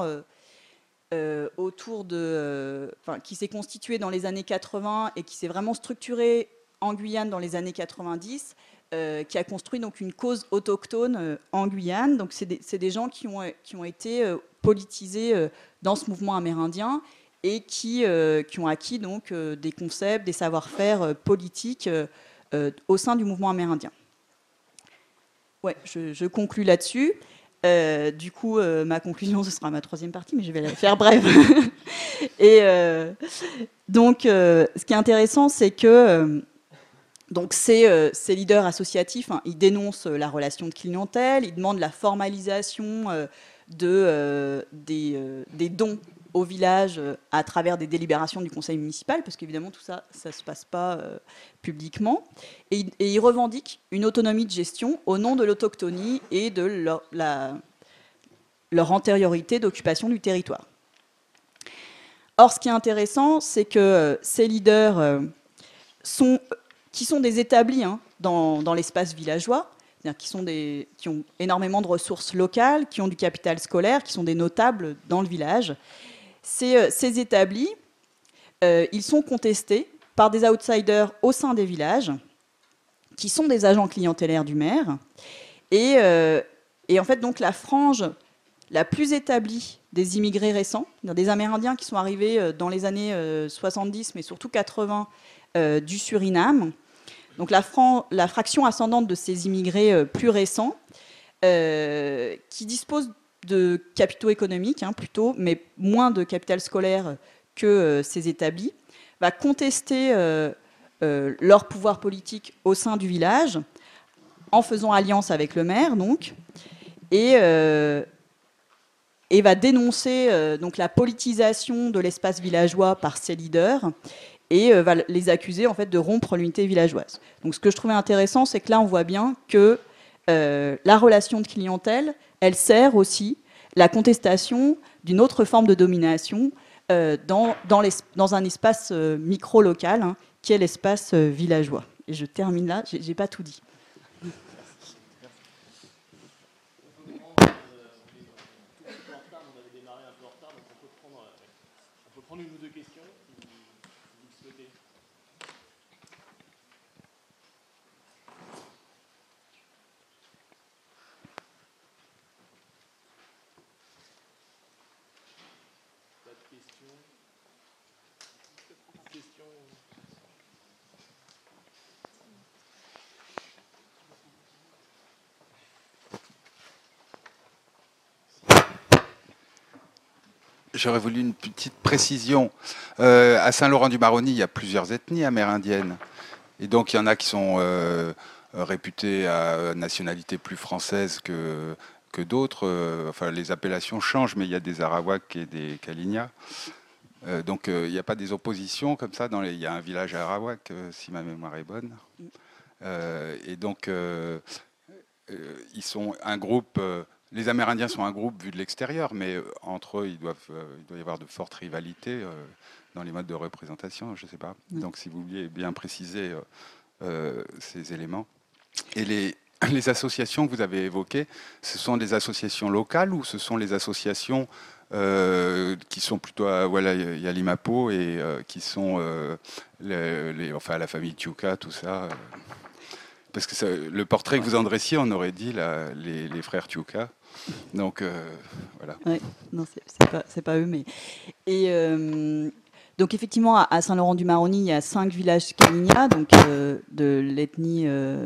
qui s'est constitué dans les années 80 et qui s'est vraiment structuré en Guyane dans les années 90, qui a construit donc une cause autochtone en Guyane. Donc c'est des gens qui ont été politisés dans ce mouvement amérindien et qui ont acquis donc des concepts, des savoir-faire politiques au sein du mouvement amérindien. Ouais, je conclus là-dessus. Du coup, ma conclusion, ce sera ma troisième partie, mais je vais la faire brève. Et donc, ce qui est intéressant, c'est que donc ces leaders associatifs, hein, ils dénoncent la relation de clientèle, ils demandent la formalisation des dons au village à travers des délibérations du conseil municipal, parce qu'évidemment tout ça, ça ne se passe pas publiquement. Et ils revendiquent une autonomie de gestion au nom de l'autochtonie et de leur antériorité d'occupation du territoire. Or, ce qui est intéressant, c'est que ces leaders qui sont des établis hein, dans l'espace villageois, c'est-à-dire qui ont énormément de ressources locales, qui ont du capital scolaire, qui sont des notables dans le village. Ces établis, ils sont contestés par des outsiders au sein des villages, qui sont des agents clientélaires du maire. Et en fait, donc, la frange la plus établie des immigrés récents, des Amérindiens qui sont arrivés dans les années 70, mais surtout 80, du Suriname. Donc la fraction ascendante de ces immigrés plus récents, qui disposent de capitaux économiques, hein, plutôt, mais moins de capital scolaire que ces établis, va contester leur pouvoir politique au sein du village, en faisant alliance avec le maire, donc, et va dénoncer donc la politisation de l'espace villageois par ses leaders et va les accuser en fait de rompre l'unité villageoise. Donc ce que je trouvais intéressant, c'est que là on voit bien que la relation de clientèle, elle sert aussi la contestation d'une autre forme de domination dans un espace micro-local, hein, qui est l'espace villageois. Et je termine là, j'ai pas tout dit. Prendre une ou deux questions, si vous le souhaitez. Pas de questions. J'aurais voulu une petite précision. À Saint-Laurent-du-Maroni, il y a plusieurs ethnies amérindiennes. Et donc, il y en a qui sont réputées à nationalité plus française que d'autres. Enfin, les appellations changent, mais il y a des Arawaks et des Kalinia. Donc, il n'y a pas des oppositions comme ça. Il y a un village Arawak, si ma mémoire est bonne. Et donc, ils sont un groupe... les Amérindiens sont un groupe vu de l'extérieur, mais entre eux, il doit y avoir de fortes rivalités dans les modes de représentation, je ne sais pas. Donc, si vous vouliez bien préciser ces éléments. Et les associations que vous avez évoquées, ce sont des associations locales ou ce sont les associations qui sont plutôt à Yalimapo et qui sont enfin, la famille Tiuka, tout ça parce que le portrait que vous en dressiez, on aurait dit les frères Tiuka. Donc, voilà. Ouais, non, c'est pas eux, mais... Et donc, effectivement, à Saint-Laurent-du-Maroni, il y a 5 villages Kalinia, donc de l'ethnie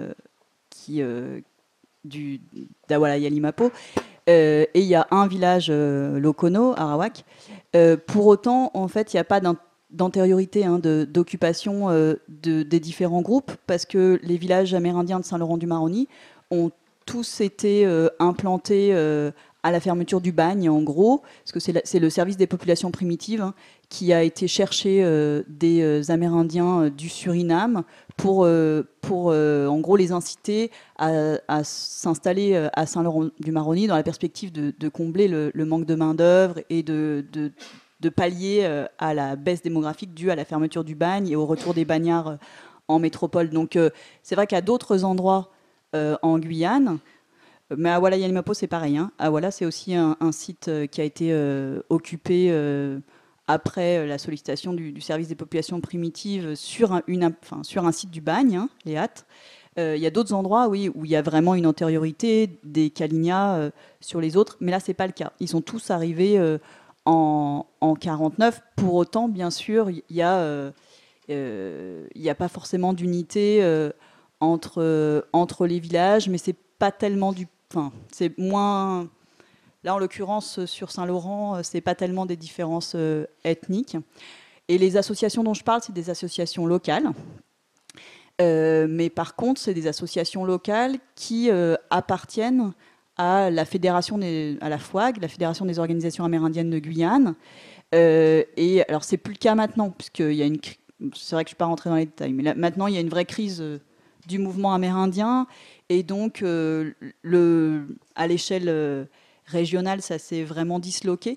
d'Awala Yalimapo. Et il y a un village Lokono, Arawak. Pour autant, en fait, il n'y a pas d'antériorité d'occupation des différents groupes, parce que les villages amérindiens de Saint-Laurent-du-Maroni ont tous été implantés à la fermeture du bagne, en gros, parce que c'est le service des populations primitives, hein, qui a été chercher des Amérindiens du Suriname pour en gros les inciter à s'installer à Saint-Laurent-du-Maroni dans la perspective de combler le manque de main-d'œuvre et de pallier à la baisse démographique due à la fermeture du bagne et au retour des bagnards en métropole. Donc c'est vrai qu'à d'autres endroits en Guyane, mais à Awala Yalimapo c'est pareil, hein. Awala c'est aussi un site qui a été occupé après la sollicitation du service des populations primitives sur un site du bagne, hein, les hâtes. Il y a d'autres endroits, oui, où il y a vraiment une antériorité des Kalinia sur les autres, mais là, c'est pas le cas. Ils sont tous arrivés en 49. Pour autant, bien sûr, il y a pas forcément d'unité entre les villages, mais c'est pas tellement c'est moins. Là, en l'occurrence, sur Saint-Laurent, c'est pas tellement des différences ethniques. Et les associations dont je parle, c'est des associations locales. Mais par contre, c'est des associations locales qui appartiennent à la fédération à la FOAG, la Fédération des organisations amérindiennes de Guyane. Et alors, c'est plus le cas maintenant, puisqu'il y a c'est vrai que je ne suis pas rentrée dans les détails, mais là, maintenant, il y a une vraie crise du mouvement amérindien. Et donc, à l'échelle régionale, ça s'est vraiment disloqué.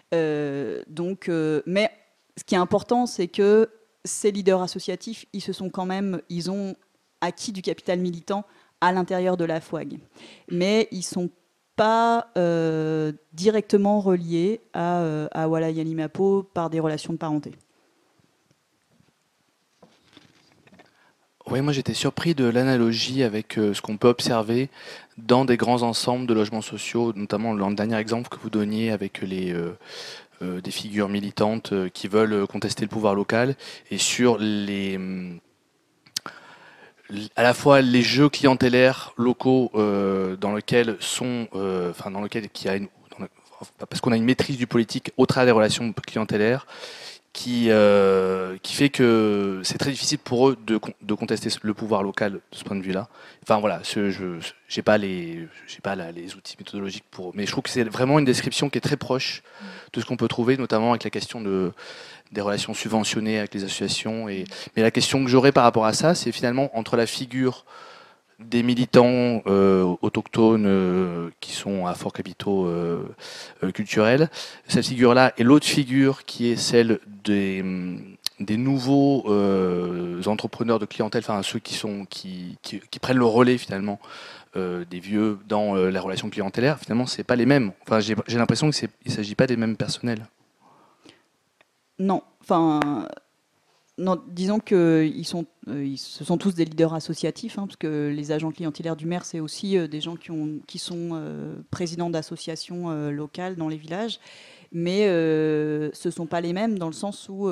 Mais ce qui est important, c'est que ces leaders associatifs, ils ont acquis du capital militant à l'intérieur de la FOAG. Mais ils ne sont pas directement reliés à Wala Yalimapo par des relations de parenté. Oui, moi j'étais surpris de l'analogie avec ce qu'on peut observer dans des grands ensembles de logements sociaux, notamment le dernier exemple que vous donniez avec des figures militantes qui veulent contester le pouvoir local, et sur à la fois les jeux clientélaires locaux dans lesquels parce qu'on a une maîtrise du politique au travers des relations clientélaires, qui fait que c'est très difficile pour eux de contester le pouvoir local de ce point de vue-là. Enfin voilà, j'ai pas les outils méthodologiques mais je trouve que c'est vraiment une description qui est très proche de ce qu'on peut trouver, notamment avec la question des relations subventionnées avec les associations. Mais la question que j'aurais par rapport à ça, c'est finalement entre la figure des militants autochtones qui sont à forts capitaux culturels, cette figure-là, et l'autre figure qui est celle des nouveaux entrepreneurs de clientèle, enfin ceux qui prennent le relais finalement des vieux dans la relation clientélaire. Finalement, c'est pas les mêmes. Enfin, j'ai l'impression qu'il ne s'agit pas des mêmes personnels. Non, disons que ce sont tous des leaders associatifs, parce que les agents clientélaires du maire, c'est aussi des gens qui sont présidents d'associations locales dans les villages, mais ce ne sont pas les mêmes dans le sens où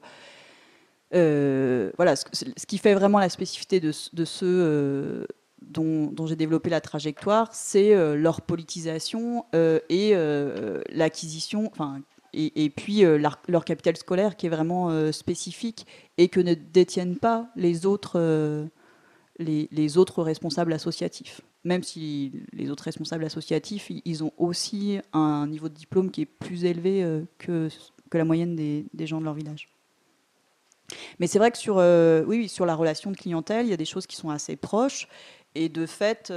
voilà, ce qui fait vraiment la spécificité de ceux dont j'ai développé la trajectoire, c'est leur politisation et l'acquisition, et puis leur capital scolaire qui est vraiment spécifique et que ne détiennent pas les autres responsables associatifs. Même si les autres responsables associatifs, ils ont aussi un niveau de diplôme qui est plus élevé que la moyenne des gens de leur village. Mais c'est vrai que sur la relation de clientèle, il y a des choses qui sont assez proches. Et de fait,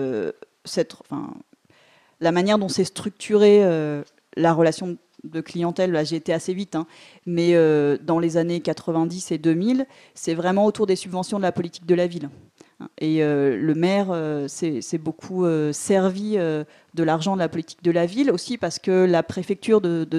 la manière dont c'est structuré la relation de clientèle, là j'ai été assez vite, mais dans les années 90 et 2000, c'est vraiment autour des subventions de la politique de la ville. Et le maire s'est beaucoup servi de l'argent de la politique de la ville, aussi parce que la préfecture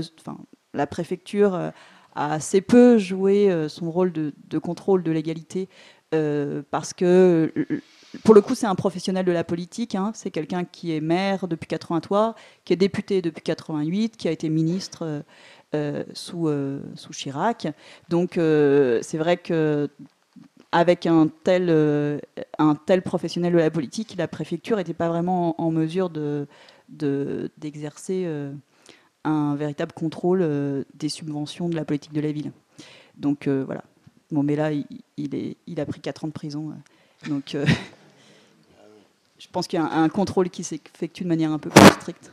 a assez peu joué son rôle de contrôle de l'égalité, parce que pour le coup, c'est un professionnel de la politique. C'est quelqu'un qui est maire depuis 83, qui est député depuis 88, qui a été ministre sous Chirac. Donc, c'est vrai que avec un tel professionnel de la politique, la préfecture n'était pas vraiment en mesure d'exercer un véritable contrôle des subventions de la politique de la ville. Donc, voilà. Bon, mais là, il a pris 4 ans de prison. Donc, je pense qu'il y a un contrôle qui s'effectue de manière un peu plus stricte.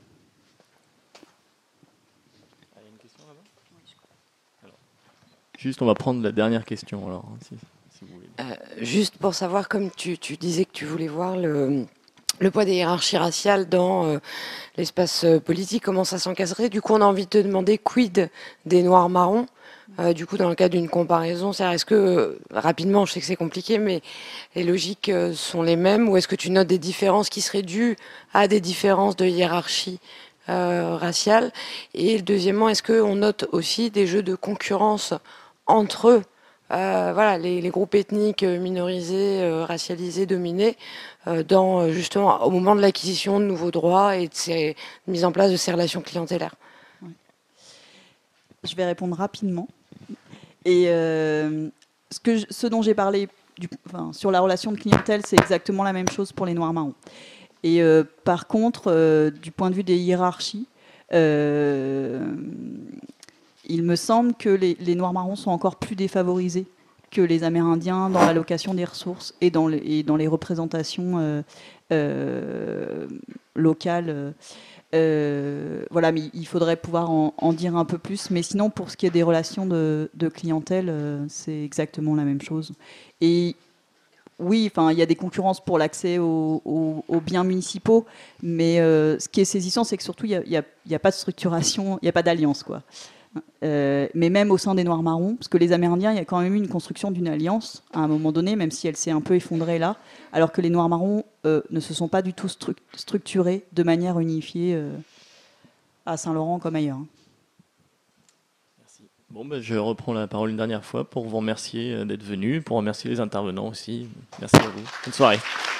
Juste, on va prendre la dernière question, alors, si vous voulez. Juste pour savoir, comme tu disais que tu voulais voir le poids des hiérarchies raciales dans l'espace politique, comment ça s'encadrerait. Du coup, on a envie de te demander quid des noirs marrons. Du coup, dans le cas d'une comparaison, est-ce que, rapidement, je sais que c'est compliqué, mais les logiques sont les mêmes, ou est-ce que tu notes des différences qui seraient dues à des différences de hiérarchie raciale? Et deuxièmement, est-ce qu'on note aussi des jeux de concurrence entre voilà, les groupes ethniques minorisés, racialisés, dominés, justement au moment de l'acquisition de nouveaux droits et de mise en place de ces relations clientélaires. Ouais. Je vais répondre rapidement. Et ce dont j'ai parlé sur la relation de clientèle, c'est exactement la même chose pour les Noirs marrons. Et par contre, du point de vue des hiérarchies, il me semble que les Noirs marrons sont encore plus défavorisés que les Amérindiens dans l'allocation des ressources et dans les représentations locales. Voilà, mais il faudrait pouvoir en dire un peu plus. Mais sinon, pour ce qui est des relations de clientèle, c'est exactement la même chose. Et oui, il y a des concurrences pour l'accès aux biens municipaux, mais ce qui est saisissant, c'est que surtout, il n'y a pas de structuration, il n'y a pas d'alliance, quoi. Mais même au sein des Noirs marrons, parce que les Amérindiens, il y a quand même eu une construction d'une alliance à un moment donné, même si elle s'est un peu effondrée là, alors que les Noirs marrons ne se sont pas du tout structurés de manière unifiée à Saint-Laurent comme ailleurs. Merci. Bon, je reprends la parole une dernière fois pour vous remercier d'être venu, pour remercier les intervenants aussi. Merci à vous. Bonne soirée.